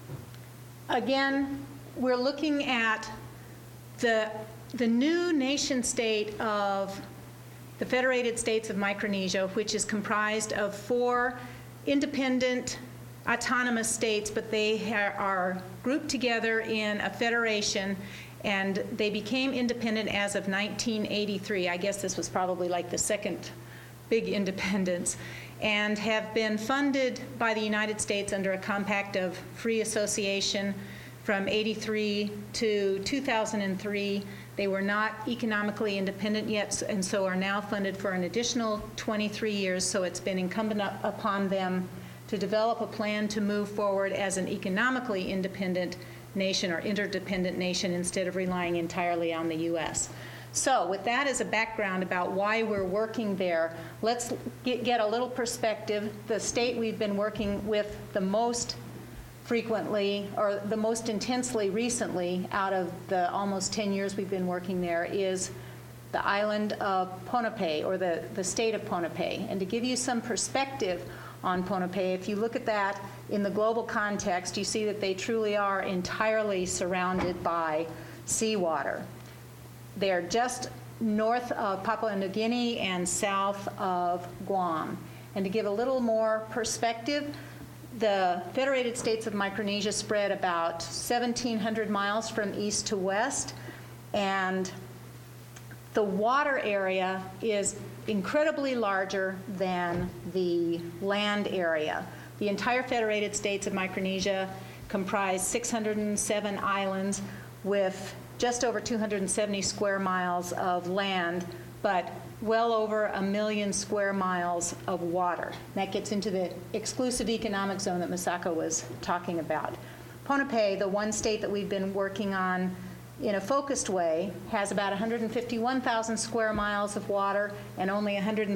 again, we're looking at the new nation state of the Federated States of Micronesia, which is comprised of 4 independent autonomous states, but they are grouped together in a federation, and they became independent as of 1983. I guess this was probably like the second big independence, and have been funded by the United States under a compact of free association from 83 to 2003. They were not economically independent yet, and so are now funded for an additional 23 years, so it's been incumbent upon them to develop a plan to move forward as an economically independent nation or interdependent nation instead of relying entirely on the U.S. So with that as a background about why we're working there, let's get a little perspective. The state we've been working with the most frequently or the most intensely recently out of the almost 10 years we've been working there is the island of Ponape, or the state of Ponape. And to give you some perspective on Ponape, if you look at that in the global context, you see that they truly are entirely surrounded by seawater. They're just north of Papua New Guinea and south of Guam. And to give a little more perspective, the Federated States of Micronesia spread about 1,700 miles from east to west, and the water area is incredibly larger than the land area. The entire Federated States of Micronesia comprise 607 islands with just over 270 square miles of land, but well over 1 million square miles of water. That gets into the exclusive economic zone that Masako was talking about. Ponape, the one state that we've been working on in a focused way, has about 151,000 square miles of water and only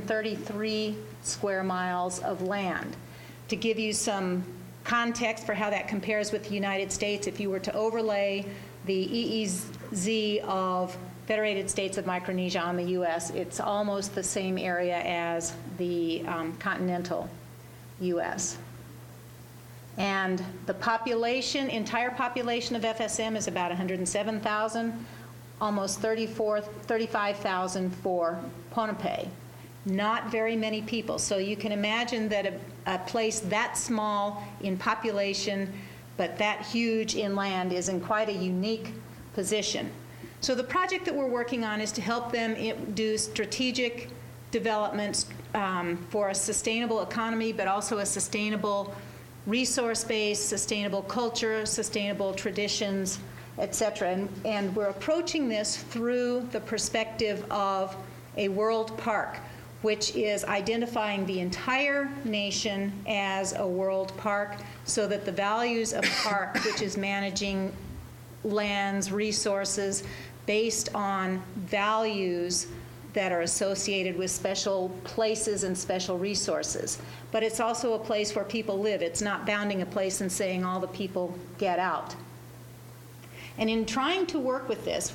133 square miles of land. To give you some context for how that compares with the United States, if you were to overlay the EEZ of Federated States of Micronesia on the U.S., it's almost the same area as the continental U.S. And the population, entire population of FSM is about 107,000, almost 35,000 for Ponape. Not very many people. So you can imagine that a place that small in population but that huge in land is in quite a unique position. So the project that we're working on is to help them do strategic developments for a sustainable economy, but also a sustainable resource base, sustainable culture, sustainable traditions, et cetera. And we're approaching this through the perspective of a world park, which is identifying the entire nation as a world park so that the values of a park, which is managing lands, resources, based on values that are associated with special places and special resources. But it's also a place where people live. It's not bounding a place and saying all the people get out. And in trying to work with this,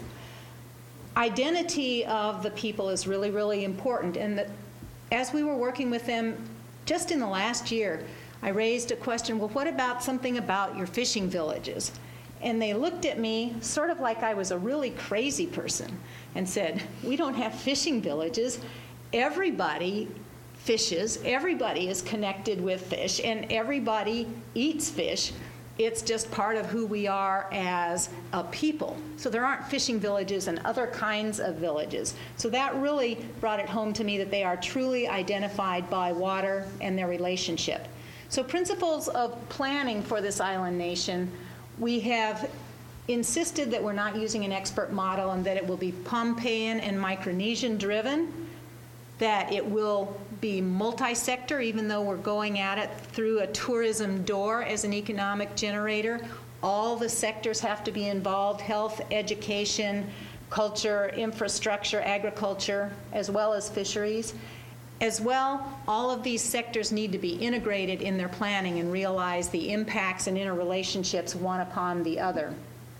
identity of the people is really, really important. And that as we were working with them just in the last year, I raised a question, well, what about something about your fishing villages? And they looked at me sort of like I was a really crazy person and said, we don't have fishing villages. Everybody fishes, everybody is connected with fish, and everybody eats fish. It's just part of who we are as a people. So there aren't fishing villages and other kinds of villages. So that really brought it home to me that they are truly identified by water and their relationship. So principles of planning for this island nation, we have insisted that we're not using an expert model and that it will be Pohnpeian and Micronesian driven, that it will be multi-sector, even though we're going at it through a tourism door as an economic generator. All the sectors have to be involved: health, education, culture, infrastructure, agriculture, as well as fisheries. As well, all of these sectors need to be integrated in their planning and realize the impacts and interrelationships one upon the other.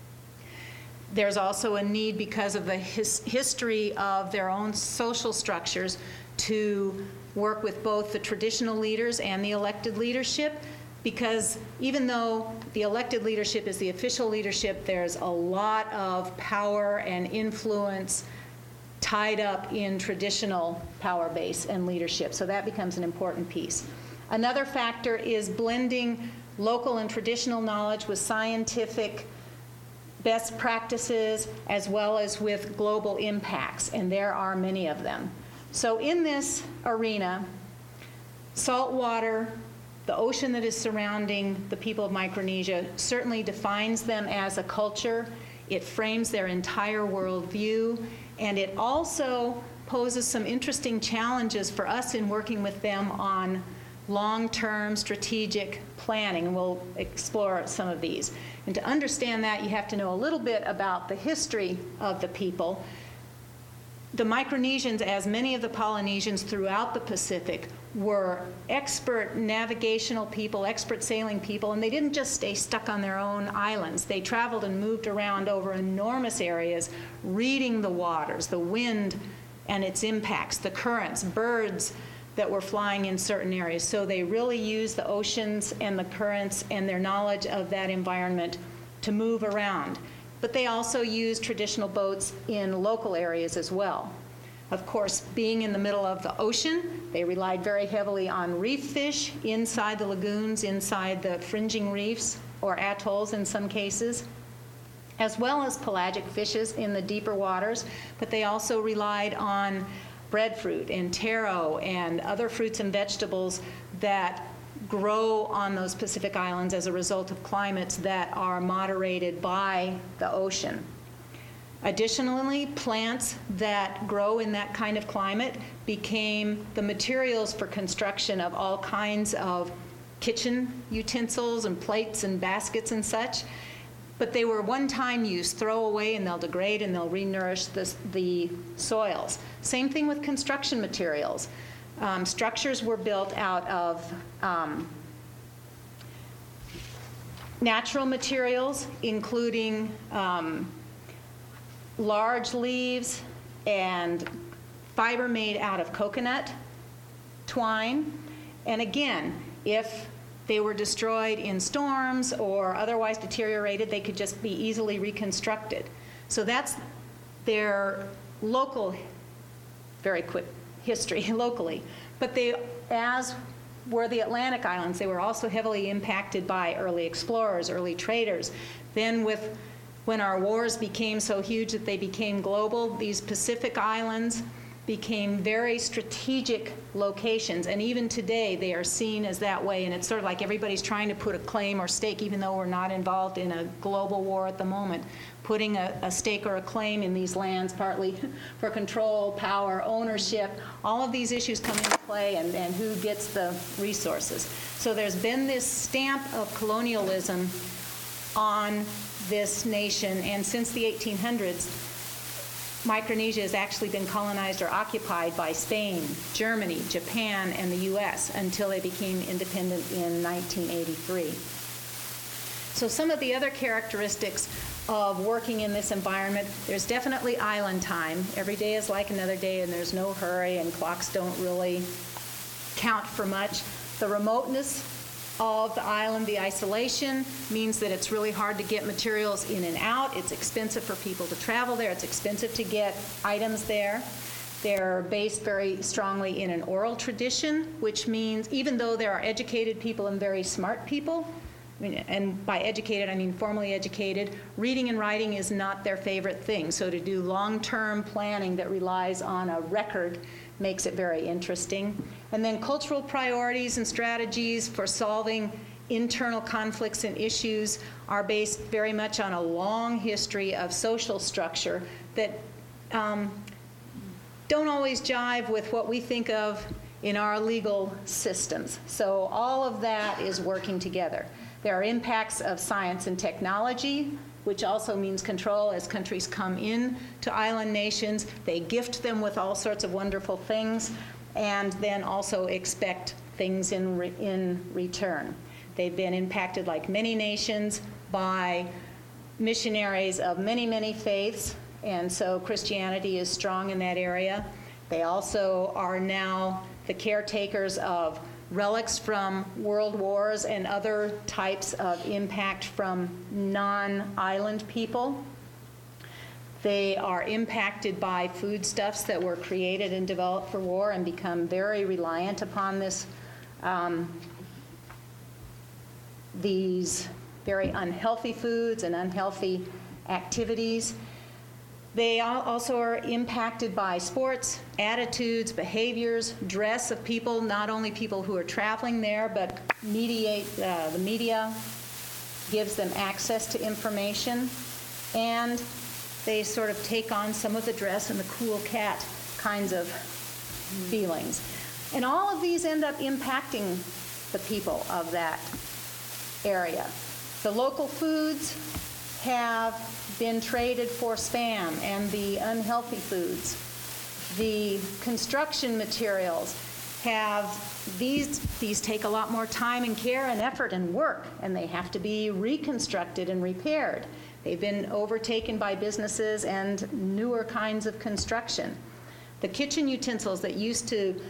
There's also a need, because of the history of their own social structures, to work with both the traditional leaders and the elected leadership, because even though the elected leadership is the official leadership, there's a lot of power and influence tied up in traditional power base and leadership. So that becomes an important piece. Another factor is blending local and traditional knowledge with scientific best practices, as well as with global impacts, and there are many of them. So in this arena, salt water, the ocean that is surrounding the people of Micronesia, certainly defines them as a culture. It frames their entire worldview, and it also poses some interesting challenges for us in working with them on long-term strategic planning, and we'll explore some of these. And to understand that, you have to know a little bit about the history of the people. The Micronesians, as many of the Polynesians throughout the Pacific, were expert navigational people, expert sailing people, and they didn't just stay stuck on their own islands. They traveled and moved around over enormous areas, reading the waters, the wind and its impacts, the currents, birds that were flying in certain areas. So they really used the oceans and the currents and their knowledge of that environment to move around. But they also used traditional boats in local areas as well. Of course, being in the middle of the ocean, they relied very heavily on reef fish inside the lagoons, inside the fringing reefs, or atolls in some cases, as well as pelagic fishes in the deeper waters. But they also relied on breadfruit and taro and other fruits and vegetables that grow on those Pacific islands as a result of climates that are moderated by the ocean. Additionally, plants that grow in that kind of climate became the materials for construction of all kinds of kitchen utensils and plates and baskets and such. But they were one-time use, throw away, and they'll degrade and they'll re-nourish the soils. Same thing with construction materials. Structures were built out of natural materials, including large leaves and fiber made out of coconut twine. And again, if they were destroyed in storms or otherwise deteriorated, they could just be easily reconstructed. So that's their local, very quick history locally. But they, as were the Atlantic islands, they were also heavily impacted by early explorers, early traders. Then when our wars became so huge that they became global, these Pacific islands became very strategic locations, and even today they are seen as that way, and it's sort of like everybody's trying to put a claim or stake, even though we're not involved in a global war at the moment, putting a stake or a claim in these lands, partly for control, power, ownership. All of these issues come into play, and who gets the resources. So there's been this stamp of colonialism on this nation, and since the 1800s, Micronesia has actually been colonized or occupied by Spain, Germany, Japan, and the U.S. until they became independent in 1983. So some of the other characteristics of working in this environment, there's definitely island time. Every day is like another day, and there's no hurry, and clocks don't really count for much. The remoteness of the island, the isolation, means that it's really hard to get materials in and out. It's expensive for people to travel there. It's expensive to get items there. They're based very strongly in an oral tradition, which means even though there are educated people and very smart people, and by educated I mean formally educated, reading and writing is not their favorite thing. So to do long-term planning that relies on a record makes it very interesting. And then cultural priorities and strategies for solving internal conflicts and issues are based very much on a long history of social structure that don't always jive with what we think of in our legal systems. So all of that is working together. There are impacts of science and technology, which also means control. As countries come in to island nations, they gift them with all sorts of wonderful things, and then also expect things in return. They've been impacted, like many nations, by missionaries of many, many faiths, and so Christianity is strong in that area. They also are now the caretakers of relics from world wars and other types of impact from non-island people. They are impacted by foodstuffs that were created and developed for war and become very reliant upon these very unhealthy foods and unhealthy activities. They also are impacted by sports, attitudes, behaviors, dress of people, not only people who are traveling there, but the media gives them access to information, and they sort of take on some of the dress and the cool cat kinds of feelings. And all of these end up impacting the people of that area. The local foods have been traded for spam and the unhealthy foods. The construction materials have, these take a lot more time and care and effort and work, and they have to be reconstructed and repaired. They've been overtaken by businesses and newer kinds of construction. The kitchen utensils that used to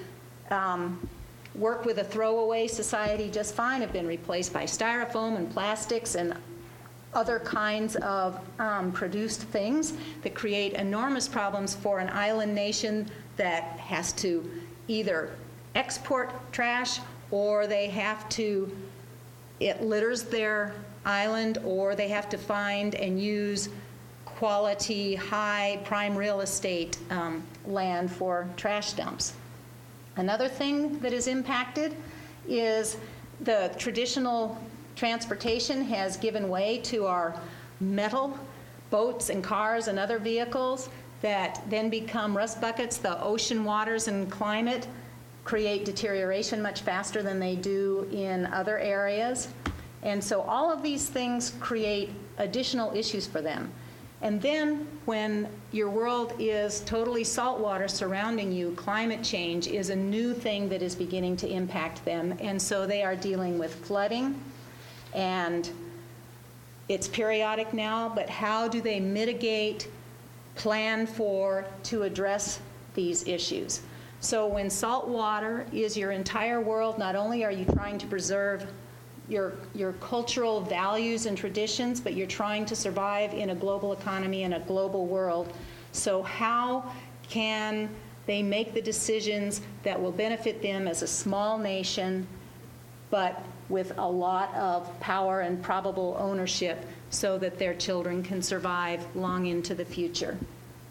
work with a throwaway society just fine have been replaced by styrofoam and plastics and other kinds of produced things that create enormous problems for an island nation that has to either export trash, or they have to, it litters their island, or they have to find and use quality, high prime real estate land for trash dumps. Another thing that is impacted is the traditional transportation has given way to our metal boats and cars and other vehicles that then become rust buckets. The ocean waters and climate create deterioration much faster than they do in other areas. And so all of these things create additional issues for them. And then when your world is totally saltwater surrounding you, climate change is a new thing that is beginning to impact them. And so they are dealing with flooding, and it's periodic now, but how do they mitigate, plan for, to address these issues? So when salt water is your entire world, not only are you trying to preserve your cultural values and traditions, but you're trying to survive in a global economy and a global world. So how can they make the decisions that will benefit them as a small nation, but with a lot of power and probable ownership, so that their children can survive long into the future?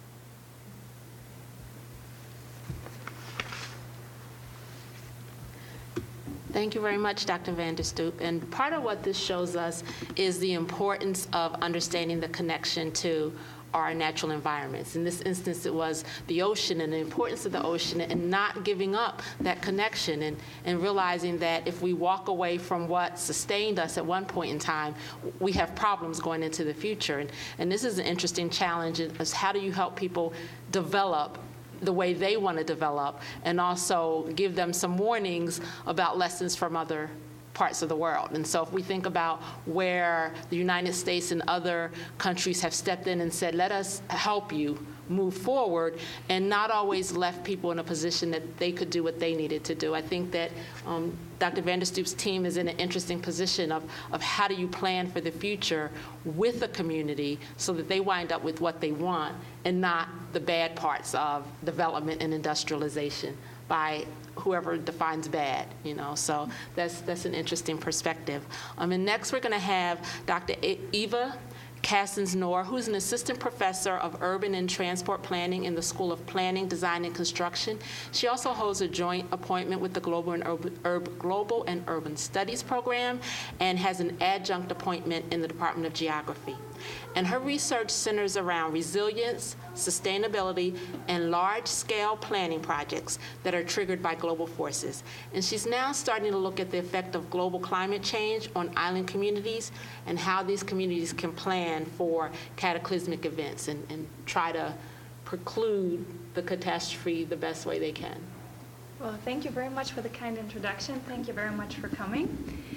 Thank you very much, Dr. Van der Stoep. And part of what this shows us is the importance of understanding the connection to our natural environments. In this instance, it was the ocean and the importance of the ocean, and not giving up that connection, and realizing that if we walk away from what sustained us at one point in time, we have problems going into the future. And this is an interesting challenge, is how do you help people develop the way they want to develop, and also give them some warnings about lessons from other parts of the world. And so if we think about where the United States and other countries have stepped in and said, let us help you move forward, and not always left people in a position that they could do what they needed to do. I think that Dr. Van der Stoep's team is in an interesting position of how do you plan for the future with the community so that they wind up with what they want and not the bad parts of development and industrialization by whoever defines bad, you know. So that's an interesting perspective. And next we're going to have Dr. Eva Cassens-Noor, who's an assistant professor of urban and transport planning in the School of Planning, Design, and Construction. She also holds a joint appointment with the Global and Urban Studies program, and has an adjunct appointment in the Department of Geography. And her research centers around resilience, sustainability, and large-scale planning projects that are triggered by global forces. And she's now starting to look at the effect of global climate change on island communities and how these communities can plan for cataclysmic events and try to preclude the catastrophe the best way they can. Well, thank you very much for the kind introduction. Thank you very much for coming.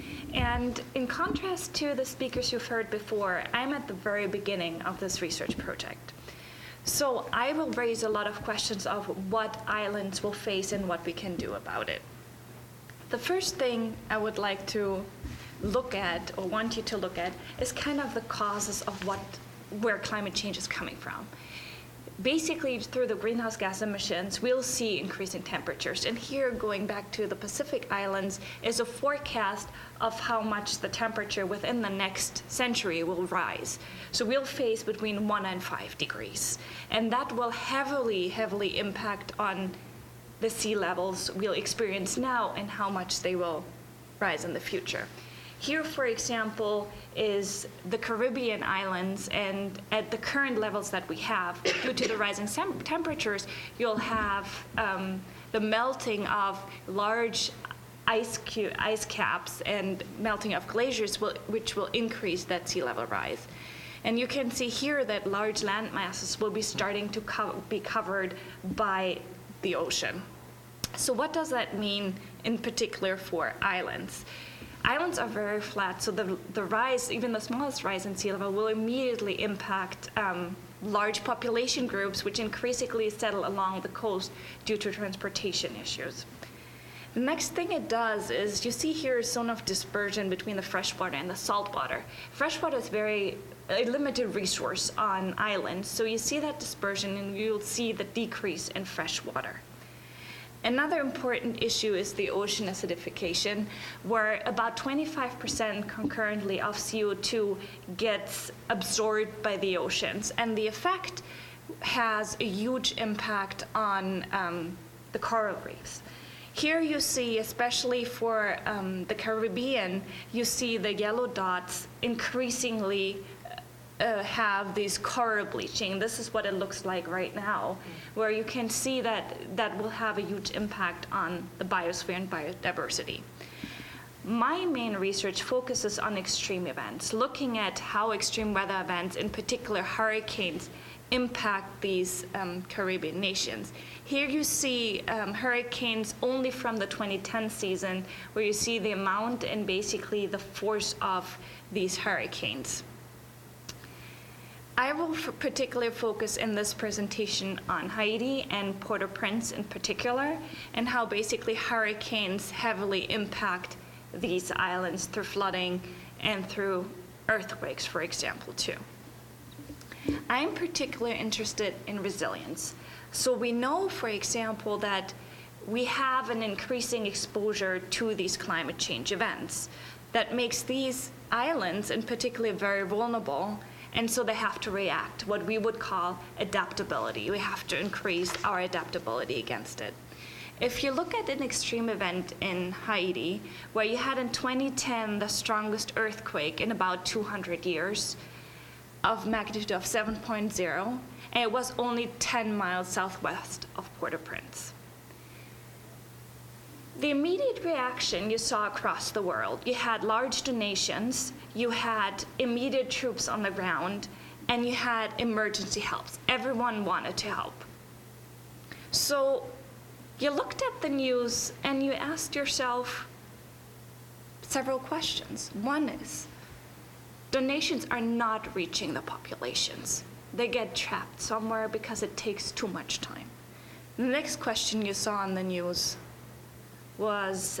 And in contrast to the speakers you've heard before, I'm at the very beginning of this research project. So I will raise a lot of questions of what islands will face and what we can do about it. The first thing I would like to look at, or want you to look at, is kind of the causes of where climate change is coming from. Basically, through the greenhouse gas emissions, we'll see increasing temperatures. And here, going back to the Pacific Islands, is a forecast of how much the temperature within the next century will rise. So we'll face between 1 and 5 degrees. And that will heavily, heavily impact on the sea levels we'll experience now and how much they will rise in the future. Here, for example, is the Caribbean islands, and at the current levels that we have, due to the rising temperatures, you'll have the melting of large ice caps and melting of glaciers, which will increase that sea level rise. And you can see here that large land masses will be starting to be covered by the ocean. So what does that mean in particular for islands? Islands are very flat, so the rise, even the smallest rise in sea level, will immediately impact large population groups, which increasingly settle along the coast due to transportation issues. The next thing it does is, you see here a zone of dispersion between the freshwater and the saltwater. Freshwater is a limited resource on islands, so you see that dispersion and you'll see the decrease in freshwater. Another important issue is the ocean acidification, where about 25% concurrently of CO2 gets absorbed by the oceans. And the effect has a huge impact on the coral reefs. Here you see, especially for the Caribbean, you see the yellow dots increasingly have these coral bleaching. This is what it looks like right now, where you can see that will have a huge impact on the biosphere and biodiversity. My main research focuses on extreme events, looking at how extreme weather events, in particular hurricanes, impact these Caribbean nations. Here you see hurricanes only from the 2010 season, where you see the amount and basically the force of these hurricanes. I will particularly focus in this presentation on Haiti and Port-au-Prince in particular, and how basically hurricanes heavily impact these islands through flooding and through earthquakes, for example, too. I'm particularly interested in resilience. So we know, for example, that we have an increasing exposure to these climate change events that makes these islands in particular very vulnerable. And so they have to react, what we would call adaptability. We have to increase our adaptability against it. If you look at an extreme event in Haiti, where you had in 2010 the strongest earthquake in about 200 years, of magnitude of 7.0, and it was only 10 miles southwest of Port-au-Prince. The immediate reaction you saw across the world, you had large donations, you had immediate troops on the ground, and you had emergency helps. Everyone wanted to help. So you looked at the news and you asked yourself several questions. One is, donations are not reaching the populations. They get trapped somewhere because it takes too much time. The next question you saw on the news was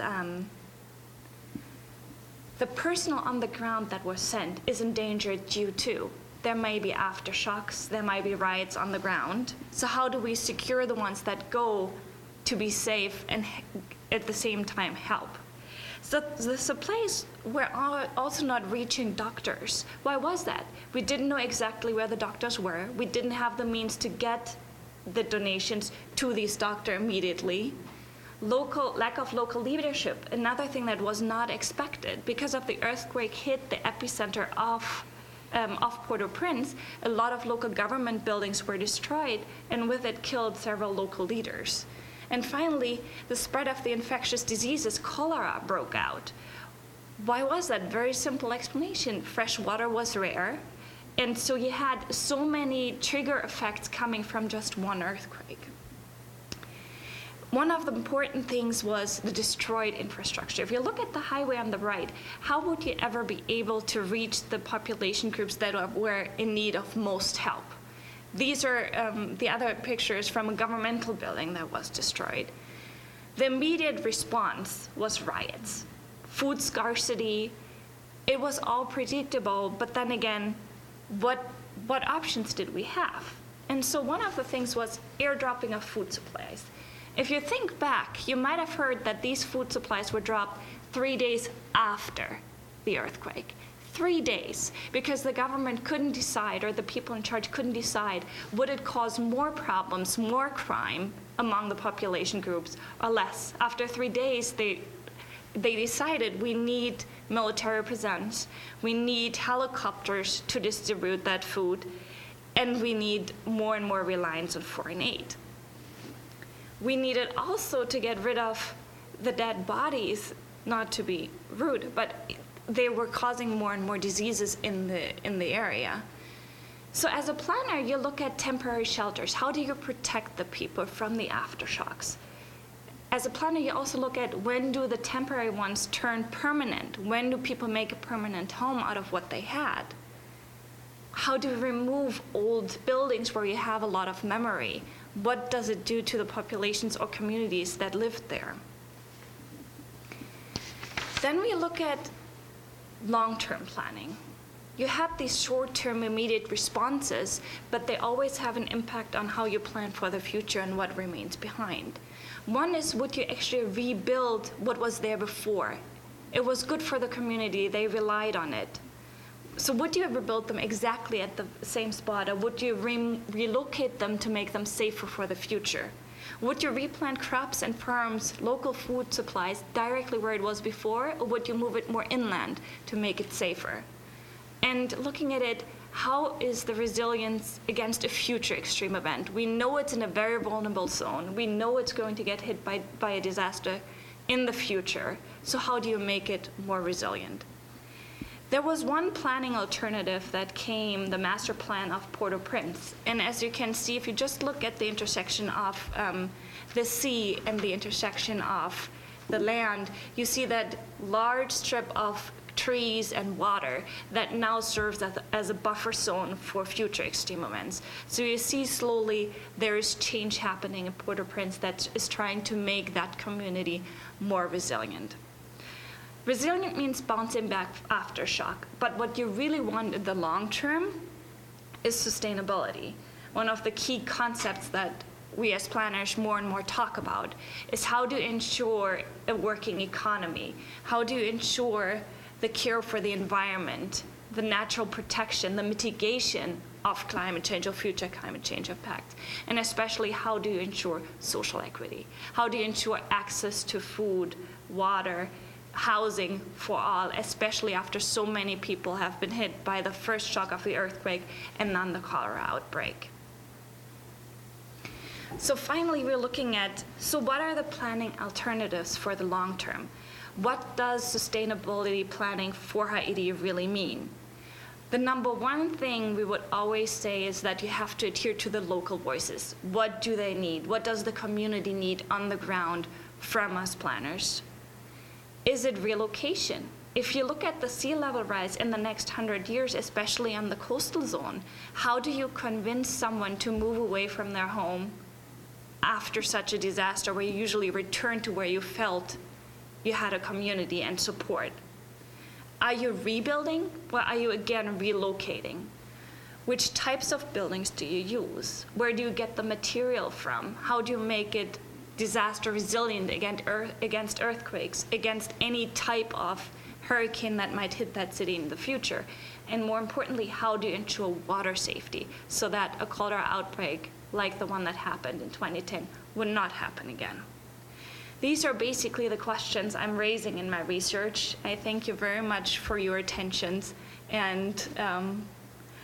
the personnel on the ground that was sent is endangered due to there may be aftershocks, there might be riots on the ground. So how do we secure the ones that go to be safe and at the same time help? So the supplies were also not reaching doctors. Why was that? We didn't know exactly where the doctors were. We didn't have the means to get the donations to these doctors immediately. Lack of local leadership, another thing that was not expected. Because of the earthquake hit the epicenter of of Port-au-Prince, a lot of local government buildings were destroyed, and with it killed several local leaders. And finally, the spread of the infectious diseases, cholera, broke out. Why was that? Very simple explanation. Fresh water was rare, and so you had so many trigger effects coming from just one earthquake. One of the important things was the destroyed infrastructure. If you look at the highway on the right, how would you ever be able to reach the population groups that were in need of most help? These are the other pictures from a governmental building that was destroyed. The immediate response was riots, food scarcity. It was all predictable, but then again, what options did we have? And so one of the things was airdropping of food supplies. If you think back, you might have heard that these food supplies were dropped 3 days after the earthquake. 3 days, because the government couldn't decide, or the people in charge couldn't decide, would it cause more problems, more crime among the population groups, or less. After 3 days, they decided we need military presence, we need helicopters to distribute that food, and we need more and more reliance on foreign aid. We needed also to get rid of the dead bodies, not to be rude, but they were causing more and more diseases in the area. So as a planner, you look at temporary shelters. How do you protect the people from the aftershocks? As a planner, you also look at when do the temporary ones turn permanent? When do people make a permanent home out of what they had? How do you remove old buildings where you have a lot of memory? What does it do to the populations or communities that lived there? Then we look at long-term planning. You have these short-term immediate responses, but they always have an impact on how you plan for the future and what remains behind. One is, would you actually rebuild what was there before? It was good for the community, they relied on it. So would you rebuild them exactly at the same spot, or would you relocate them to make them safer for the future? Would you replant crops and farms, local food supplies, directly where it was before, or would you move it more inland to make it safer? And looking at it, how is the resilience against a future extreme event? We know it's in a very vulnerable zone. We know it's going to get hit by a disaster in the future. So how do you make it more resilient? There was one planning alternative that came, the master plan of Port-au-Prince. And as you can see, if you just look at the intersection of the sea and the intersection of the land, you see that large strip of trees and water that now serves as a buffer zone for future extreme events. So you see slowly there is change happening in Port-au-Prince that is trying to make that community more resilient. Resilient means bouncing back after shock, but what you really want in the long term is sustainability. One of the key concepts that we as planners more and more talk about is how to ensure a working economy, how do you ensure the care for the environment, the natural protection, the mitigation of climate change or future climate change impacts, and especially how do you ensure social equity? How do you ensure access to food, water, housing for all, especially after so many people have been hit by the first shock of the earthquake and then the cholera outbreak. So finally, we're looking at, so what are the planning alternatives for the long term? What does sustainability planning for Haiti really mean? The number one thing we would always say is that you have to adhere to the local voices. What do they need? What does the community need on the ground from us planners? Is it relocation? If you look at the sea level rise in the next 100 years, especially on the coastal zone, how do you convince someone to move away from their home after such a disaster where you usually return to where you felt you had a community and support? Are you rebuilding, or are you again relocating? Which types of buildings do you use? Where do you get the material from? How do you make it disaster resilient against earthquakes, against any type of hurricane that might hit that city in the future? And more importantly, how do you ensure water safety so that a cholera outbreak like the one that happened in 2010 would not happen again? These are basically the questions I'm raising in my research. I thank you very much for your attentions, and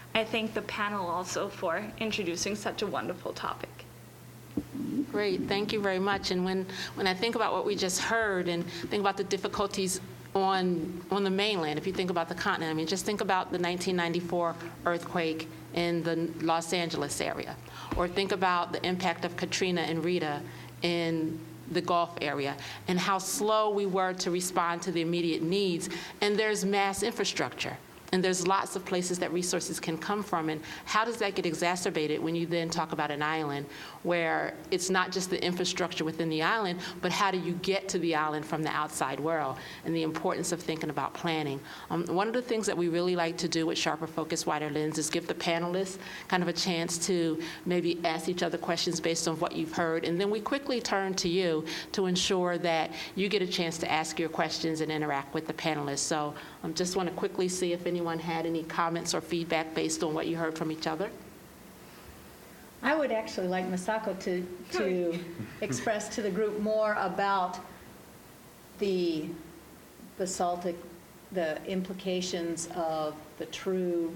I thank the panel also for introducing such a wonderful topic. Great, thank you very much. And when I think about what we just heard and think about the difficulties on the mainland, if you think about the continent, I mean, just think about the 1994 earthquake in the Los Angeles area, or think about the impact of Katrina and Rita in the Gulf area, and how slow we were to respond to the immediate needs. And there's mass infrastructure. And there's lots of places that resources can come from. And how does that get exacerbated when you then talk about an island where it's not just the infrastructure within the island, but how do you get to the island from the outside world, and the importance of thinking about planning. One of the things that we really like to do with Sharper Focus, Wider Lens is give the panelists kind of a chance to maybe ask each other questions based on what you've heard. And then we quickly turn to you to ensure that you get a chance to ask your questions and interact with the panelists. So I just want to quickly see if anyone had any comments or feedback based on what you heard from each other. I would actually like Masako to express to the group more about the basaltic, the implications of the true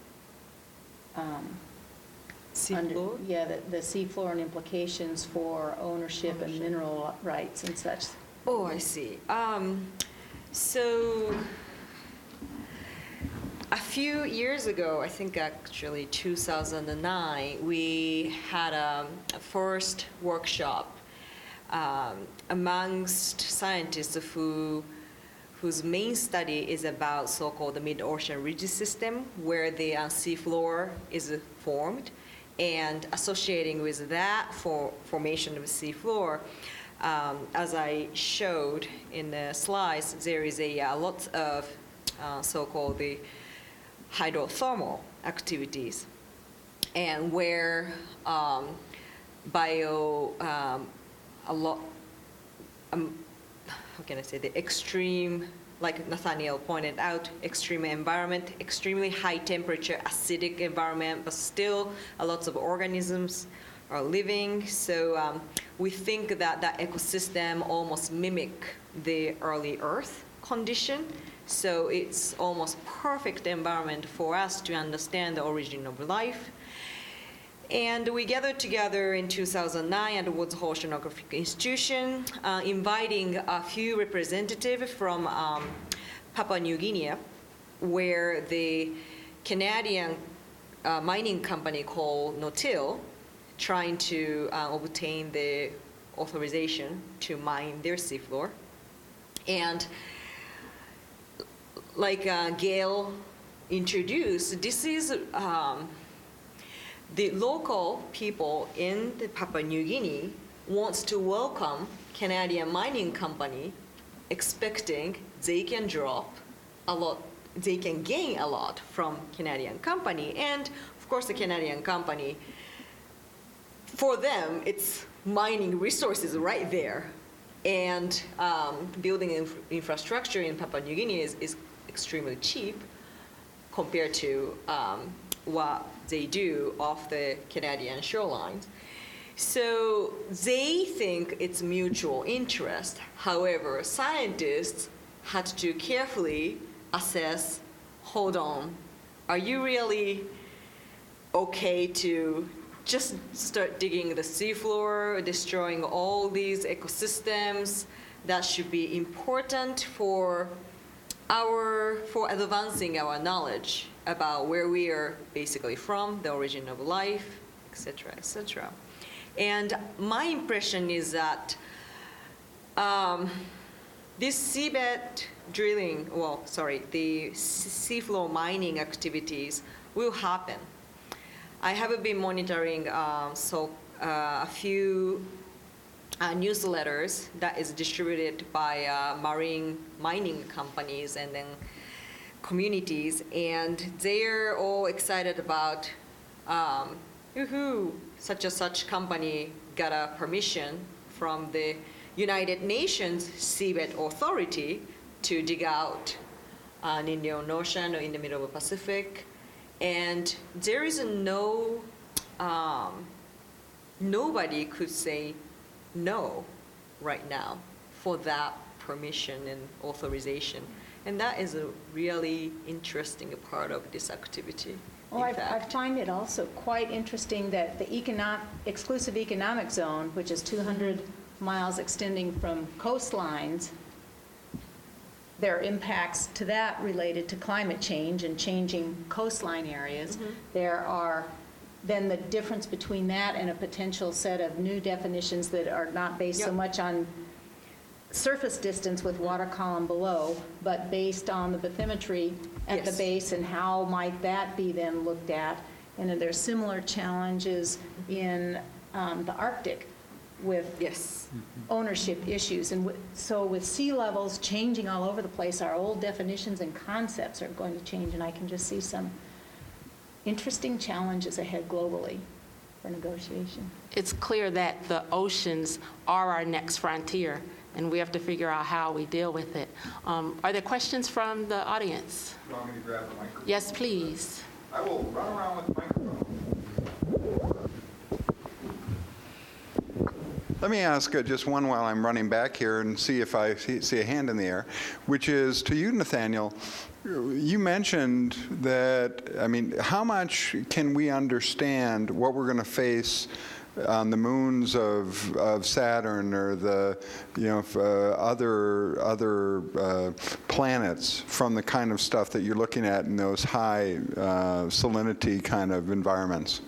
Seafloor? the seafloor and implications for ownership and mineral rights and such. Oh, I see. So a few years ago, I think actually 2009, we had a first workshop amongst scientists whose main study is about so-called mid-ocean ridge system, where the seafloor is formed, and associating with that formation of seafloor. As I showed in the slides, there is a lot of so-called the hydrothermal activities, and where a lot, how can I say, the extreme, like Nathaniel pointed out, extreme environment, extremely high temperature, acidic environment, but still a lot of organisms are living. So we think that that ecosystem almost mimic the early Earth condition. So it's almost perfect environment for us to understand the origin of life. And we gathered together in 2009 at the Woods Hole Oceanographic Institution, inviting a few representatives from Papua New Guinea, where the Canadian mining company called Nautil trying to obtain the authorization to mine their seafloor. And like Gail introduced, this is the local people in the Papua New Guinea wants to welcome Canadian mining company, expecting they can drop a lot, they can gain a lot from Canadian company. And of course the Canadian company, for them, it's mining resources right there. And building infrastructure in Papua New Guinea is extremely cheap compared to what they do off the Canadian shorelines. So they think it's mutual interest. However, scientists had to carefully assess, hold on, are you really okay to just start digging the seafloor, destroying all these ecosystems that should be important for advancing our knowledge about where we are basically from, the origin of life, etc., etc. And my impression is that this seabed drilling, the seafloor mining activities will happen. I have been monitoring a few newsletters that is distributed by marine mining companies and then communities, and they're all excited about such and such company got a permission from the United Nations Seabed Authority to dig out an Indian Ocean or in the middle of the Pacific. And there is nobody could say no right now for that permission and authorization. And that is a really interesting part of this activity. Well, in I fact. find it also quite interesting that the exclusive economic zone, which is 200 miles extending from coastlines, there are impacts to that related to climate change and changing coastline areas. There are then the difference between that and a potential set of new definitions that are not based so Yep. much on surface distance with water column below, but based on the bathymetry at the Yes. base, and how might that be then looked at? And then there's similar challenges in the Arctic with Yes. ownership issues. And so with sea levels changing all over the place, our old definitions and concepts are going to change, and I can just see some interesting challenges ahead globally for negotiation. It's clear that the oceans are our next frontier, and we have to figure out how we deal with it. Are there questions from the audience? You want me to grab the microphone? Yes, please. I will run around with the microphone. Let me ask just one while I'm running back here and see if I see a hand in the air, which is to you, Nathaniel. You mentioned that, I mean, how much can we understand what we're going to face on the moons of Saturn or the, other planets from the kind of stuff that you're looking at in those high salinity kind of environments?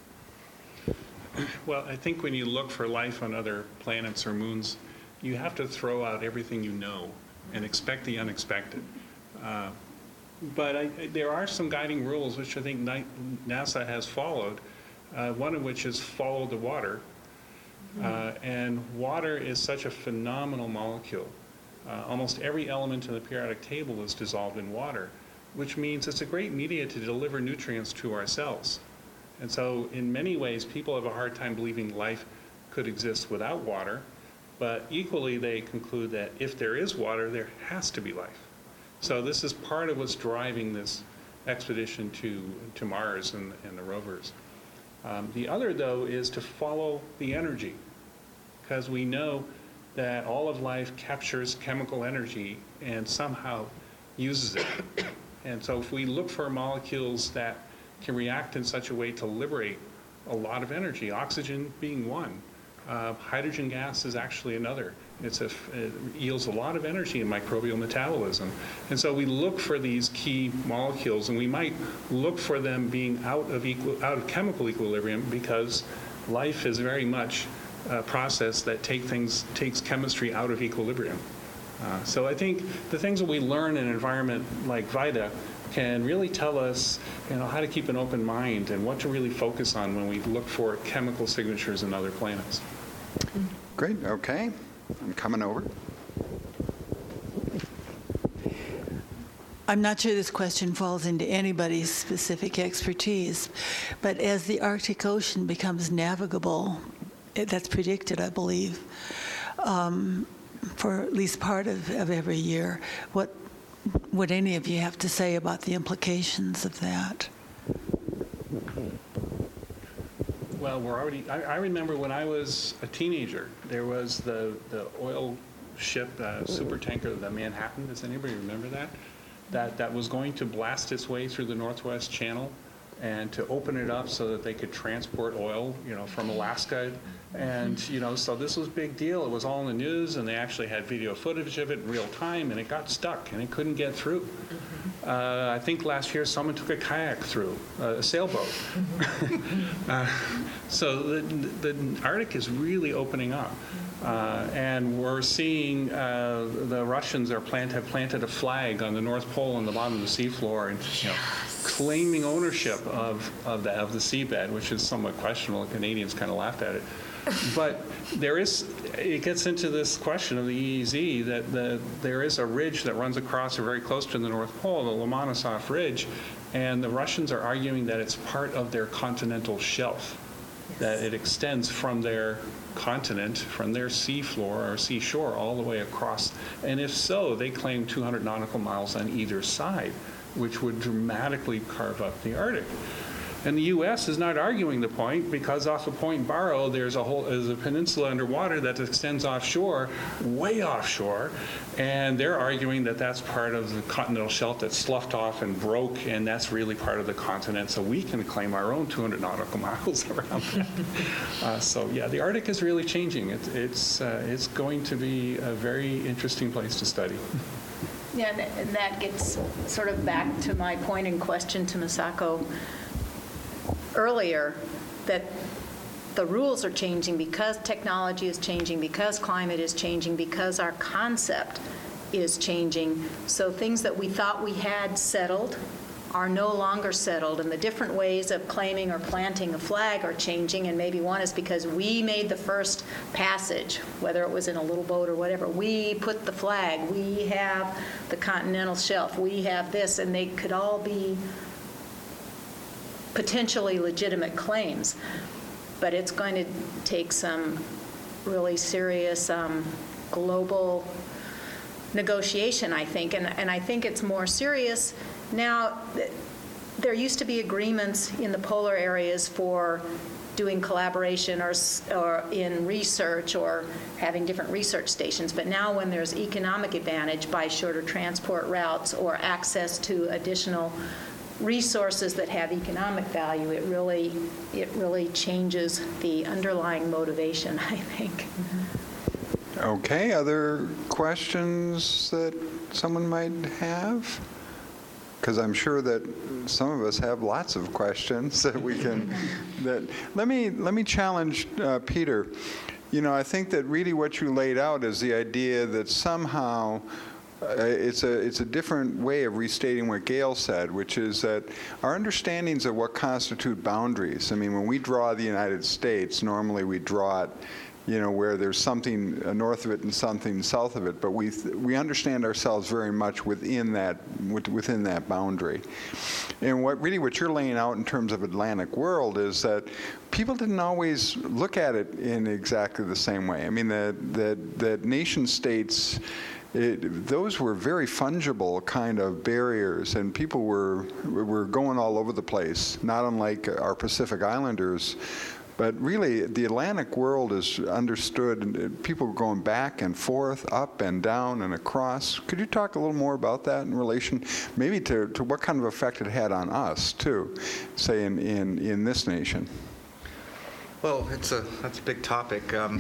Well, I think when you look for life on other planets or moons, you have to throw out everything you know and expect the unexpected. But there are some guiding rules which I think NASA has followed, one of which is follow the water. And water is such a phenomenal molecule. Almost every element in the periodic table is dissolved in water, which means it's a great media to deliver nutrients to our cells. And so in many ways, people have a hard time believing life could exist without water, but equally they conclude that if there is water, there has to be life. So this is part of what's driving this expedition to Mars and the rovers. The other, though, is to follow the energy, because we know that all of life captures chemical energy and somehow uses it. And so if we look for molecules that can react in such a way to liberate a lot of energy, oxygen being one. Hydrogen gas is actually another. It yields a lot of energy in microbial metabolism. And so we look for these key molecules, and we might look for them being out of chemical equilibrium, because life is very much a process that takes chemistry out of equilibrium. So I think the things that we learn in an environment like VIDA can really tell us, how to keep an open mind and what to really focus on when we look for chemical signatures in other planets. Great, okay. I'm coming over. I'm not sure this question falls into anybody's specific expertise, but as the Arctic Ocean becomes navigable, that's predicted, I believe, for at least part of every year, what would any of you have to say about the implications of that? Well, I remember when I was a teenager, there was the oil ship, super tanker, the Manhattan. Does anybody remember that? That was going to blast its way through the Northwest Channel and to open it up so that they could transport oil, from Alaska. And, so this was a big deal. It was all in the news, and they actually had video footage of it in real time, and it got stuck, and it couldn't get through. I think last year someone took a kayak through, a sailboat. So the Arctic is really opening up. And we're seeing the Russians have planted a flag on the North Pole on the bottom of the seafloor, and claiming ownership of the seabed, which is somewhat questionable. The Canadians kind of laughed at it. But it gets into this question of the EEZ, that there is a ridge that runs across or very close to the North Pole, the Lomonosov Ridge, and the Russians are arguing that it's part of their continental shelf, that it extends from their continent, from their seafloor or seashore all the way across. And if so, they claim 200 nautical miles on either side, which would dramatically carve up the Arctic. And the U.S. is not arguing the point because off of Point Barrow, there's a peninsula underwater that extends offshore, way offshore, and they're arguing that that's part of the continental shelf that sloughed off and broke, and that's really part of the continent, so we can claim our own 200 nautical miles around that. So yeah, the Arctic is really changing. It's going to be a very interesting place to study. Yeah, and that gets sort of back to my point in question to Misako earlier, that the rules are changing because technology is changing, because climate is changing, because our concept is changing. So things that we thought we had settled are no longer settled, and the different ways of claiming or planting a flag are changing, and maybe one is because we made the first passage, whether it was in a little boat or whatever. We put the flag, we have the continental shelf, we have this, and they could all be potentially legitimate claims. But it's going to take some really serious global negotiation, I think, and I think it's more serious now. There used to be agreements in the polar areas for doing collaboration or in research or having different research stations, but now when there's economic advantage by shorter transport routes or access to additional resources that have economic value, it really changes the underlying motivation, I think. Okay, other questions that someone might have? Because I'm sure that some of us have lots of questions that we can. Let me challenge Peter. You know, I think that really what you laid out is the idea that somehow it's a different way of restating what Gail said, which is that our understandings of what constitute boundaries. I mean, when we draw the United States, normally we draw it, you know, where there's something north of it and something south of it, but we understand ourselves very much within that boundary. And what you're laying out in terms of Atlantic world is that people didn't always look at it in exactly the same way. I mean, that nation states, those were very fungible kind of barriers, and people were going all over the place, not unlike our Pacific Islanders. But really, the Atlantic world is understood, and people going back and forth, up and down and across. Could you talk a little more about that in relation, maybe to what kind of effect it had on us, too, say in this nation? Well, that's a big topic. I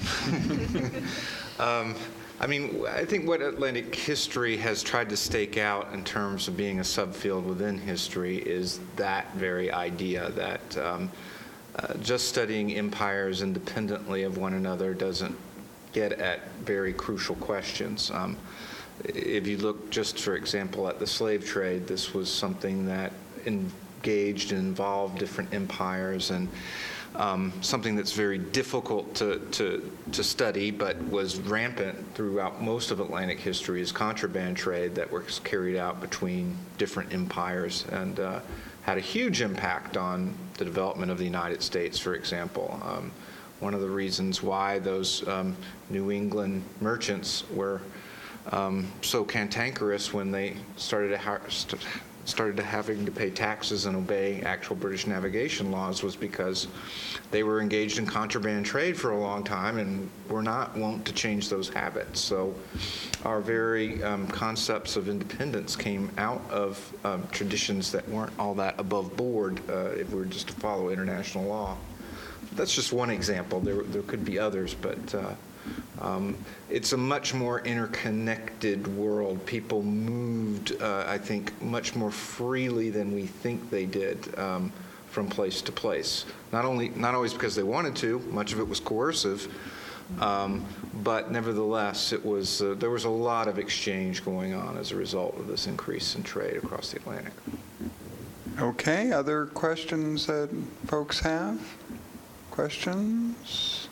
mean, I think what Atlantic history has tried to stake out in terms of being a subfield within history is that very idea that just studying empires independently of one another doesn't get at very crucial questions. If you look just, for example, at the slave trade, this was something that engaged and involved different empires, and something that's very difficult to study but was rampant throughout most of Atlantic history is contraband trade that was carried out between different empires and had a huge impact on the development of the United States, for example. One of the reasons why those New England merchants were so cantankerous when they started having to pay taxes and obey actual British navigation laws was because they were engaged in contraband trade for a long time and were not wont to change those habits. So our very concepts of independence came out of traditions that weren't all that above board if we were just to follow international law. That's just one example. There could be others, but it's a much more interconnected world. People moved, I think, much more freely than we think they did from place to place. Not always because they wanted to. Much of it was coercive, but nevertheless, it was there was a lot of exchange going on as a result of this increase in trade across the Atlantic. Okay, other questions that folks have? Questions?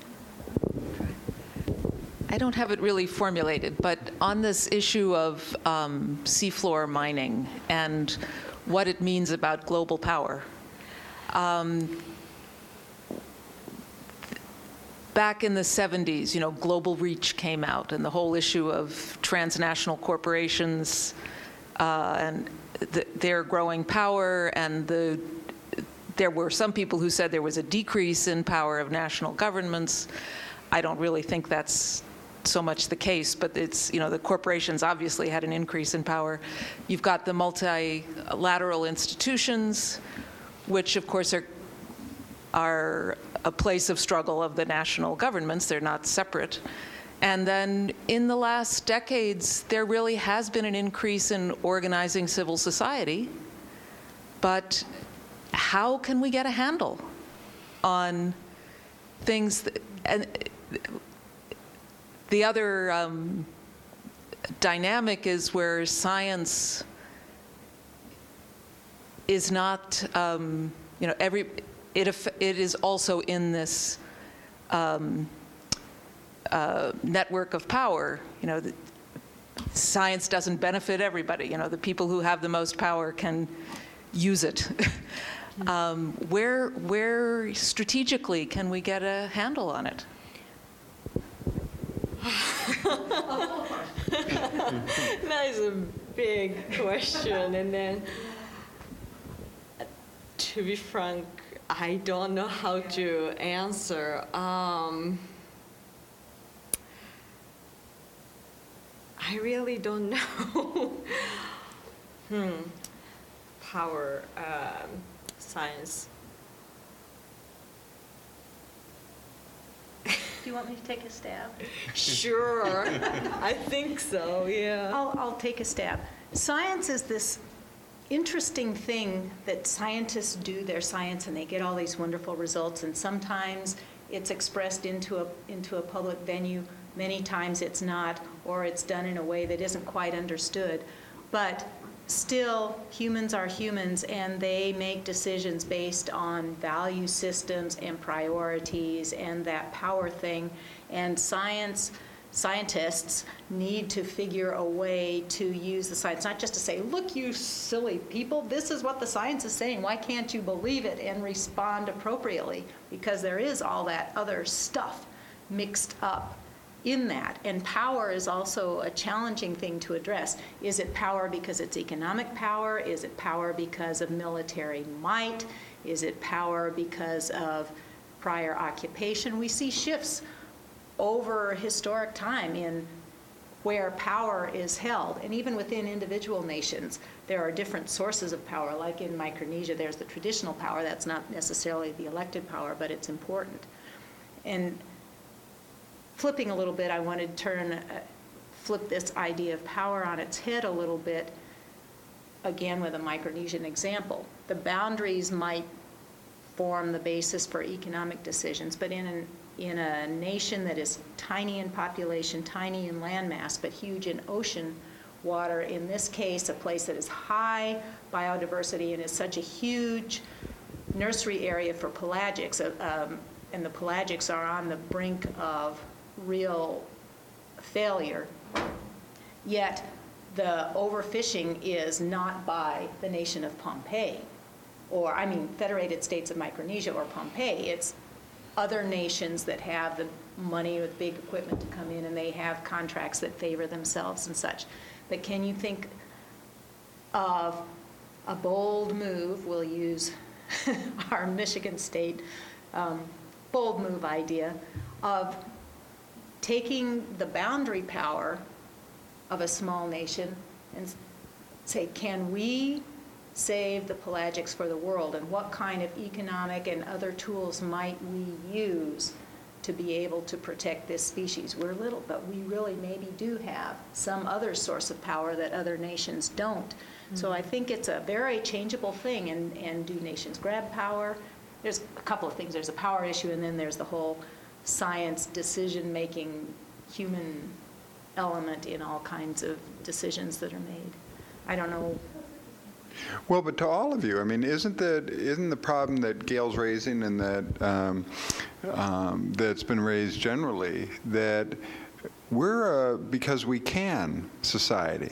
I don't have it really formulated, but on this issue of seafloor mining and what it means about global power, back in the 70s, you know, Global Reach came out, and the whole issue of transnational corporations and their growing power and the there were some people who said there was a decrease in power of national governments. I don't really think that's so much the case, but it's, the corporations obviously had an increase in power. You've got the multilateral institutions, which of course are a place of struggle of the national governments. They're not separate. And then in the last decades, there really has been an increase in organizing civil society. But how can we get a handle on things and the other dynamic is where science is not, it is also in this network of power. Science doesn't benefit everybody. The people who have the most power can use it. Where strategically can we get a handle on it? That is a big question, and then, to be frank, I don't know how to answer. I really don't know. Power, science. Do you want me to take a stab? Sure, I think so, yeah. I'll take a stab. Science is this interesting thing that scientists do their science and they get all these wonderful results, and sometimes it's expressed into a public venue, many times it's not, or it's done in a way that isn't quite understood. But still, humans are humans, and they make decisions based on value systems and priorities and that power thing. And scientists need to figure a way to use the science, not just to say, look, you silly people, this is what the science is saying, why can't you believe it, and respond appropriately, because there is all that other stuff mixed up in that. And power is also a challenging thing to address. Is it power because it's economic power? Is it power because of military might? Is it power because of prior occupation? We see shifts over historic time in where power is held. And even within individual nations, there are different sources of power. Like in Micronesia, there's the traditional power. That's not necessarily the elected power, but it's important. And flipping a little bit, I wanted to flip this idea of power on its head a little bit, again with a Micronesian example. The boundaries might form the basis for economic decisions, but in a nation that is tiny in population, tiny in landmass, but huge in ocean water, in this case, a place that is high biodiversity and is such a huge nursery area for pelagics, and the pelagics are on the brink of real failure, yet the overfishing is not by the nation of Pompeii, Federated States of Micronesia or Pompeii. It's other nations that have the money with big equipment to come in, and they have contracts that favor themselves and such. But can you think of a bold move? We'll use our Michigan State bold move idea of taking the boundary power of a small nation and say, can we save the pelagics for the world, and what kind of economic and other tools might we use to be able to protect this species? We're little, but we really maybe do have some other source of power that other nations don't. Mm-hmm. So I think it's a very changeable thing, and do nations grab power? There's a couple of things. There's a power issue, and then there's the whole science decision-making human element in all kinds of decisions that are made. I don't know. Well, but to all of you, isn't the problem that Gail's raising, and that that's been raised generally, that we're a because we can society?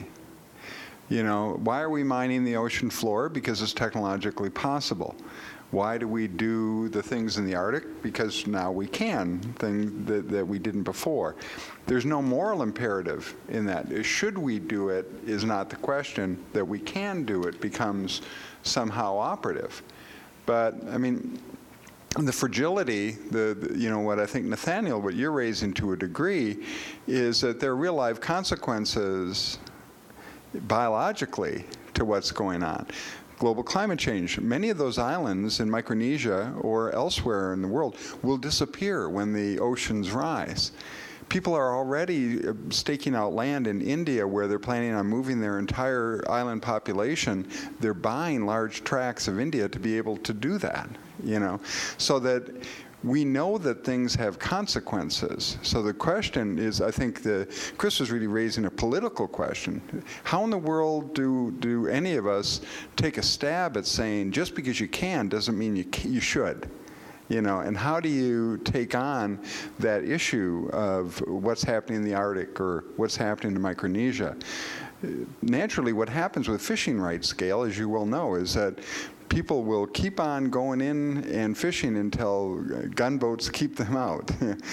Why are we mining the ocean floor? Because it's technologically possible. Why do we do the things in the Arctic? Because now we can, things that we didn't before. There's no moral imperative in that. Should we do it is not the question. That we can do it becomes somehow operative. But, I mean, the fragility, what I think, Nathaniel, what you're raising to a degree, is that there are real life consequences biologically to what's going on. Global climate change. Many of those islands in Micronesia or elsewhere in the world will disappear when the oceans rise. People are already staking out land in India where they're planning on moving their entire island population. They're buying large tracts of India to be able to do that, so that we know that things have consequences. So the question is, I think Chris was really raising a political question. How in the world do any of us take a stab at saying just because you can doesn't mean you should? And how do you take on that issue of what's happening in the Arctic or what's happening in Micronesia? Naturally, what happens with fishing rights, Gail, as you well know, is that people will keep on going in and fishing until gunboats keep them out.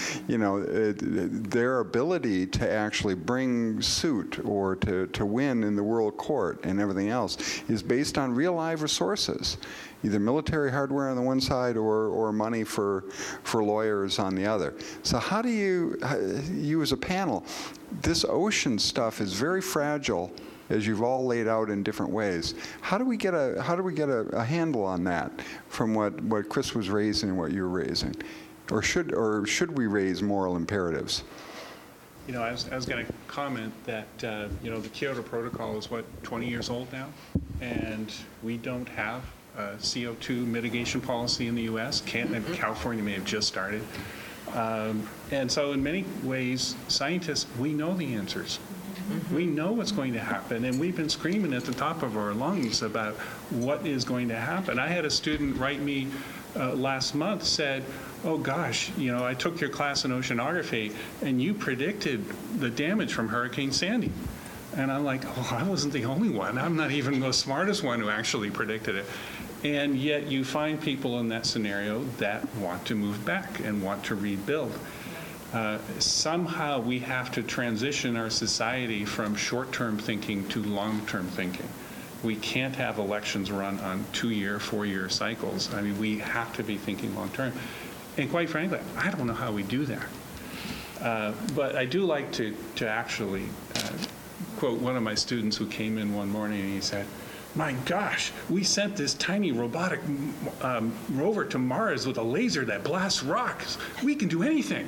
Their ability to actually bring suit or to win in the world court and everything else is based on real live resources, either military hardware on the one side or money for lawyers on the other. So how do you as a panel, this ocean stuff is very fragile, as you've all laid out in different ways. How do we get a handle on that from what Chris was raising and what you're raising? Or should we raise moral imperatives? I was going to comment that, the Kyoto Protocol is, 20 years old now? And we don't have a CO2 mitigation policy in the U.S. California may have just started. And so in many ways, scientists, we know the answers. We know what's going to happen, and we've been screaming at the top of our lungs about what is going to happen. I had a student write me last month, said, oh gosh, I took your class in oceanography, and you predicted the damage from Hurricane Sandy. And I'm like, oh, I wasn't the only one. I'm not even the smartest one who actually predicted it. And yet you find people in that scenario that want to move back and want to rebuild. Somehow we have to transition our society from short-term thinking to long-term thinking. We can't have elections run on 2-year, 4-year cycles. I mean, we have to be thinking long-term. And quite frankly, I don't know how we do that. But I do like to actually quote one of my students who came in one morning and he said, my gosh, we sent this tiny robotic rover to Mars with a laser that blasts rocks. We can do anything.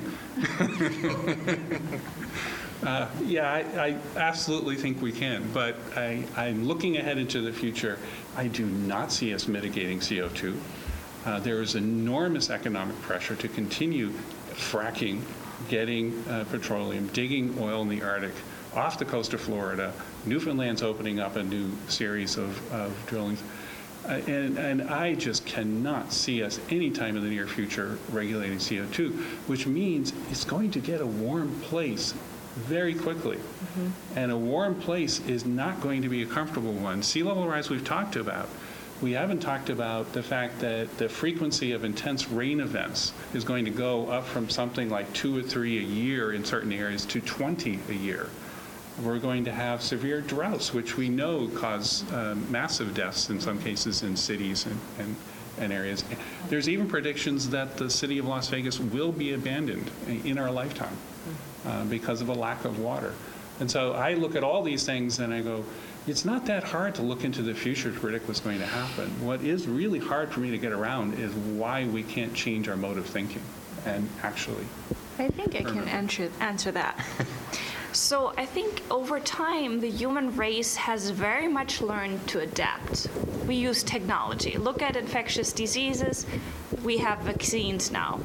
I absolutely think we can, but I'm looking ahead into the future. I do not see us mitigating CO2. There is enormous economic pressure to continue fracking, getting petroleum, digging oil in the Arctic, off the coast of Florida. Newfoundland's opening up a new series of drillings. And I just cannot see us anytime in the near future regulating CO2, which means it's going to get a warm place very quickly. Mm-hmm. And a warm place is not going to be a comfortable one. Sea level rise we've talked about. We haven't talked about the fact that the frequency of intense rain events is going to go up from something like 2 or 3 a year in certain areas to 20 a year. We're going to have severe droughts, which we know cause massive deaths in some cases in cities and areas. There's even predictions that the city of Las Vegas will be abandoned in our lifetime because of a lack of water. And so I look at all these things and I go, it's not that hard to look into the future to predict what's going to happen. What is really hard for me to get around is why we can't change our mode of thinking and actually. I think I can answer that. So I think over time, the human race has very much learned to adapt. We use technology. Look at infectious diseases. We have vaccines now.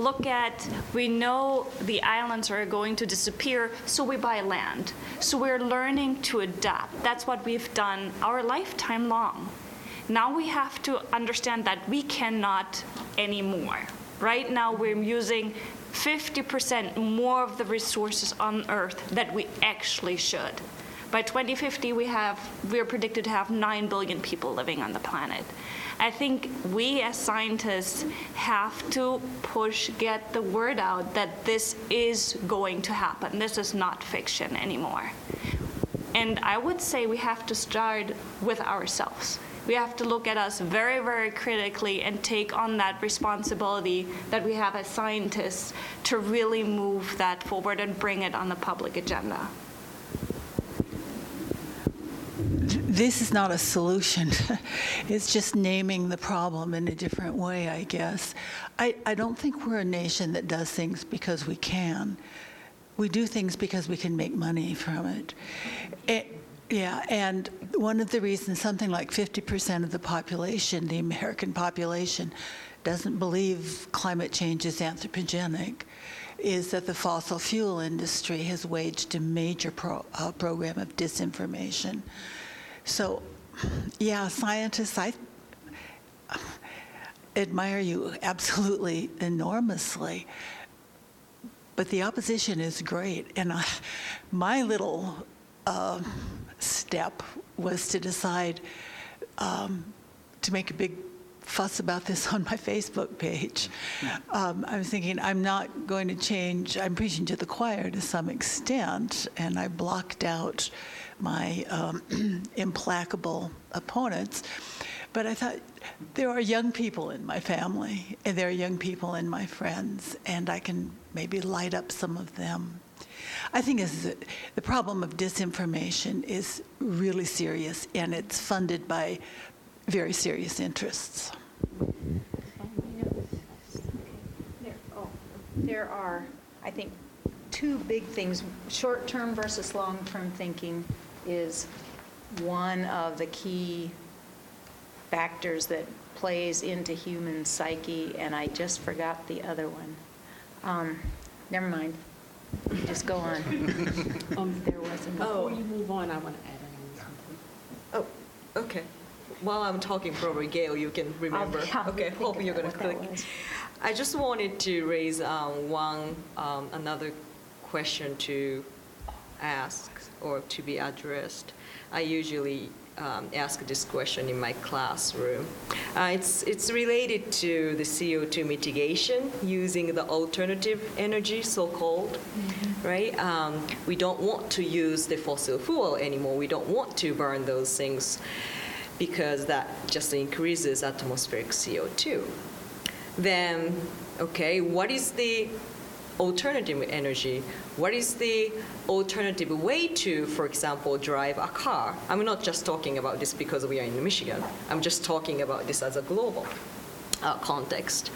We know the islands are going to disappear, so we buy land. So we're learning to adapt. That's what we've done our lifetime long. Now we have to understand that we cannot anymore. Right now, we're using 50% more of the resources on Earth that we actually should. By 2050, we're predicted to have 9 billion people living on the planet. I think we as scientists have to get the word out that this is going to happen. This is not fiction anymore. And I would say we have to start with ourselves. We have to look at us very, very critically and take on that responsibility that we have as scientists to really move that forward and bring it on the public agenda. This is not a solution. It's just naming the problem in a different way, I guess. I don't think we're a nation that does things because we can. We do things because we can make money from it. Yeah, and one of the reasons something like 50% of the population, the American population, doesn't believe climate change is anthropogenic is that the fossil fuel industry has waged a major program of disinformation. So, yeah, scientists, I admire you absolutely enormously. But the opposition is great. And my little step was to decide to make a big fuss about this on my Facebook page. I was thinking, I'm not going to change, I'm preaching to the choir to some extent, and I blocked out my implacable opponents. But I thought, there are young people in my family, and there are young people in my friends, and I can maybe light up some of them. I think the problem of disinformation is really serious, and it's funded by very serious interests. There are, I think, two big things. Short-term versus long-term thinking is one of the key factors that plays into human psyche, and I just forgot the other one. Never mind. You just go on. There wasn't. Before you move on, I want to add in something. Oh, okay. While I'm talking, probably Gail, you can remember. Okay, hope you're going to click. I just wanted to raise another question to ask or to be addressed. I usually ask this question in my classroom. It's related to the CO2 mitigation using the alternative energy, so-called, right? We don't want to use the fossil fuel anymore. We don't want to burn those things because that just increases atmospheric CO2. Then, okay, what is the alternative energy? What is the alternative way to, for example, drive a car? I'm not just talking about this because we are in Michigan. I'm just talking about this as a global context.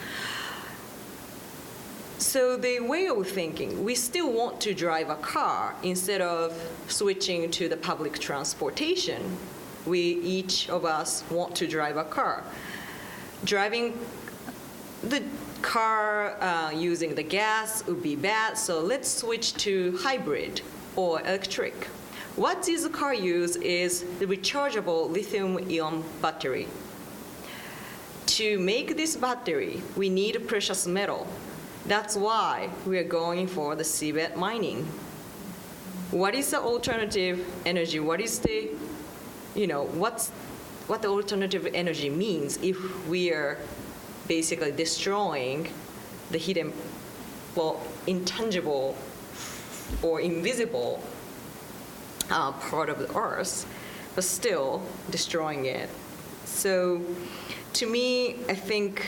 So the way of thinking, we still want to drive a car instead of switching to the public transportation. Each of us want to drive a car. Driving the car using the gas would be bad, so let's switch to hybrid or electric. What this car use is the rechargeable lithium-ion battery. To make this battery, we need precious metal. That's why we are going for the seabed mining. What is the alternative energy? What is the, what the alternative energy means if we are basically destroying the hidden, intangible or invisible part of the earth, but still destroying it. So to me, I think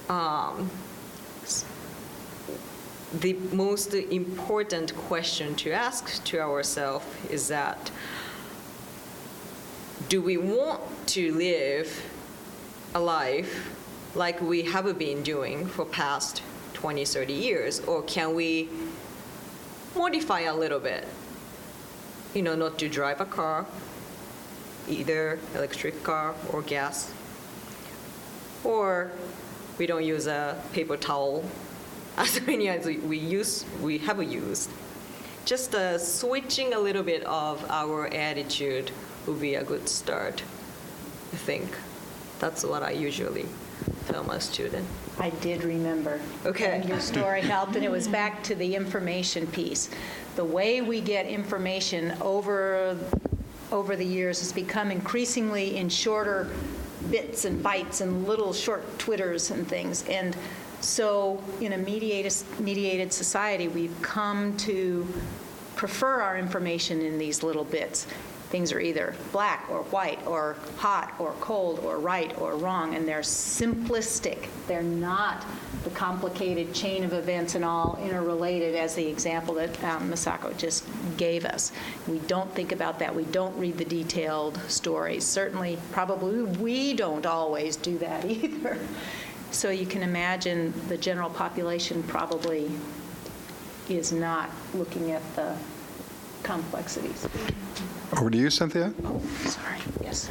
the most important question to ask to ourselves is that, do we want to live a life like we have been doing for past 20, 30 years, or can we modify a little bit? Not to drive a car, either electric car or gas, or we don't use a paper towel as many as we have used. Just switching a little bit of our attitude would be a good start, I think. That's what I usually tell my student. I did remember. Okay. And your story helped, and it was back to the information piece. The way we get information over the years has become increasingly in shorter bits and bytes and little short Twitters and things. And so in a mediated society, we've come to prefer our information in these little bits. Things are either black or white or hot or cold or right or wrong, and they're simplistic. They're not the complicated chain of events and all interrelated as the example that Masako just gave us. We don't think about that. We don't read the detailed stories. Certainly, probably we don't always do that either. So you can imagine the general population probably is not looking at the complexities. Over to you, Cynthia. Sorry, yes.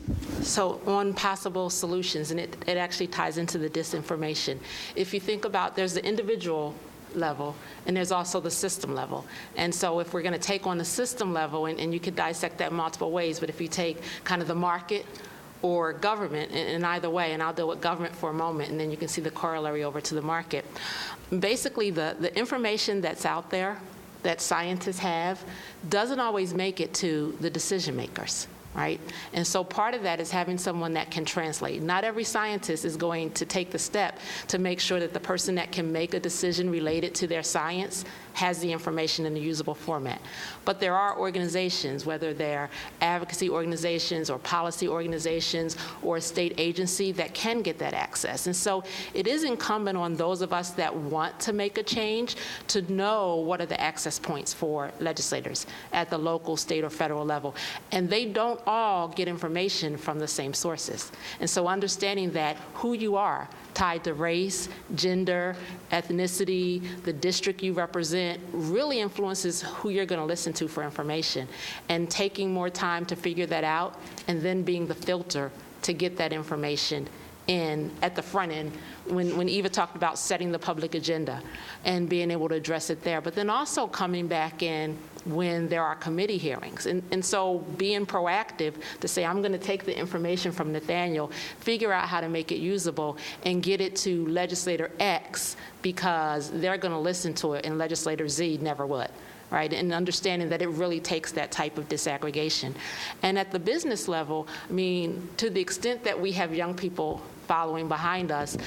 So on possible solutions, and it actually ties into the disinformation. If you think about, there's the individual level, and there's also the system level. And so if we're going to take on the system level, and you could dissect that multiple ways, but if you take kind of the market or government in either way, and I'll deal with government for a moment, and then you can see the corollary over to the market. Basically, the information that's out there that scientists have doesn't always make it to the decision makers, right? And so part of that is having someone that can translate. Not every scientist is going to take the step to make sure that the person that can make a decision related to their science has the information in a usable format. But there are organizations, whether they're advocacy organizations or policy organizations or a state agency, that can get that access. And so it is incumbent on those of us that want to make a change to know what are the access points for legislators at the local, state, or federal level. And they don't all get information from the same sources. And so understanding that who you are, tied to race, gender, ethnicity, the district you represent, really influences who you're going to listen to for information. And taking more time to figure that out, and then being the filter to get that information in at the front end, when Eva talked about setting the public agenda and being able to address it there, but then also coming back in when there are committee hearings. And so being proactive to say, I'm going to take the information from Nathaniel, figure out how to make it usable, and get it to legislator X because they're going to listen to it, and legislator Z never would. Right, and understanding that it really takes that type of disaggregation. And at the business level, I mean, to the extent that we have young people following behind us,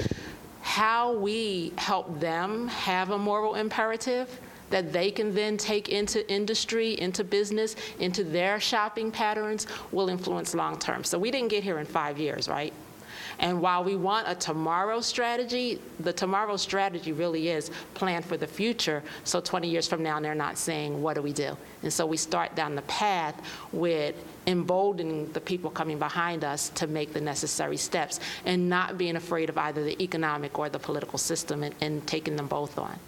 how we help them have a moral imperative that they can then take into industry, into business, into their shopping patterns will influence long term. So we didn't get here in 5 years, right? And while we want a tomorrow strategy, the tomorrow strategy really is plan for the future. So 20 years from now, they're not saying, what do we do? And so we start down the path with emboldening the people coming behind us to make the necessary steps and not being afraid of either the economic or the political system and taking them both on.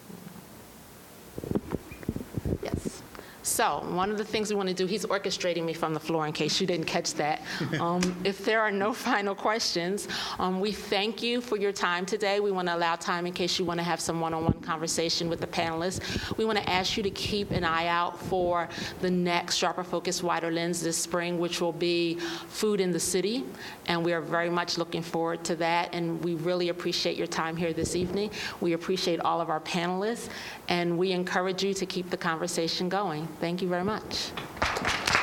Yes. So one of the things we want to do, he's orchestrating me from the floor in case you didn't catch that. If there are no final questions, we thank you for your time today. We want to allow time in case you want to have some one-on-one conversation with the panelists. We want to ask you to keep an eye out for the next Sharper Focus, Wider Lens this spring, which will be Food in the City. And we are very much looking forward to that. And we really appreciate your time here this evening. We appreciate all of our panelists. And we encourage you to keep the conversation going. Thank you very much.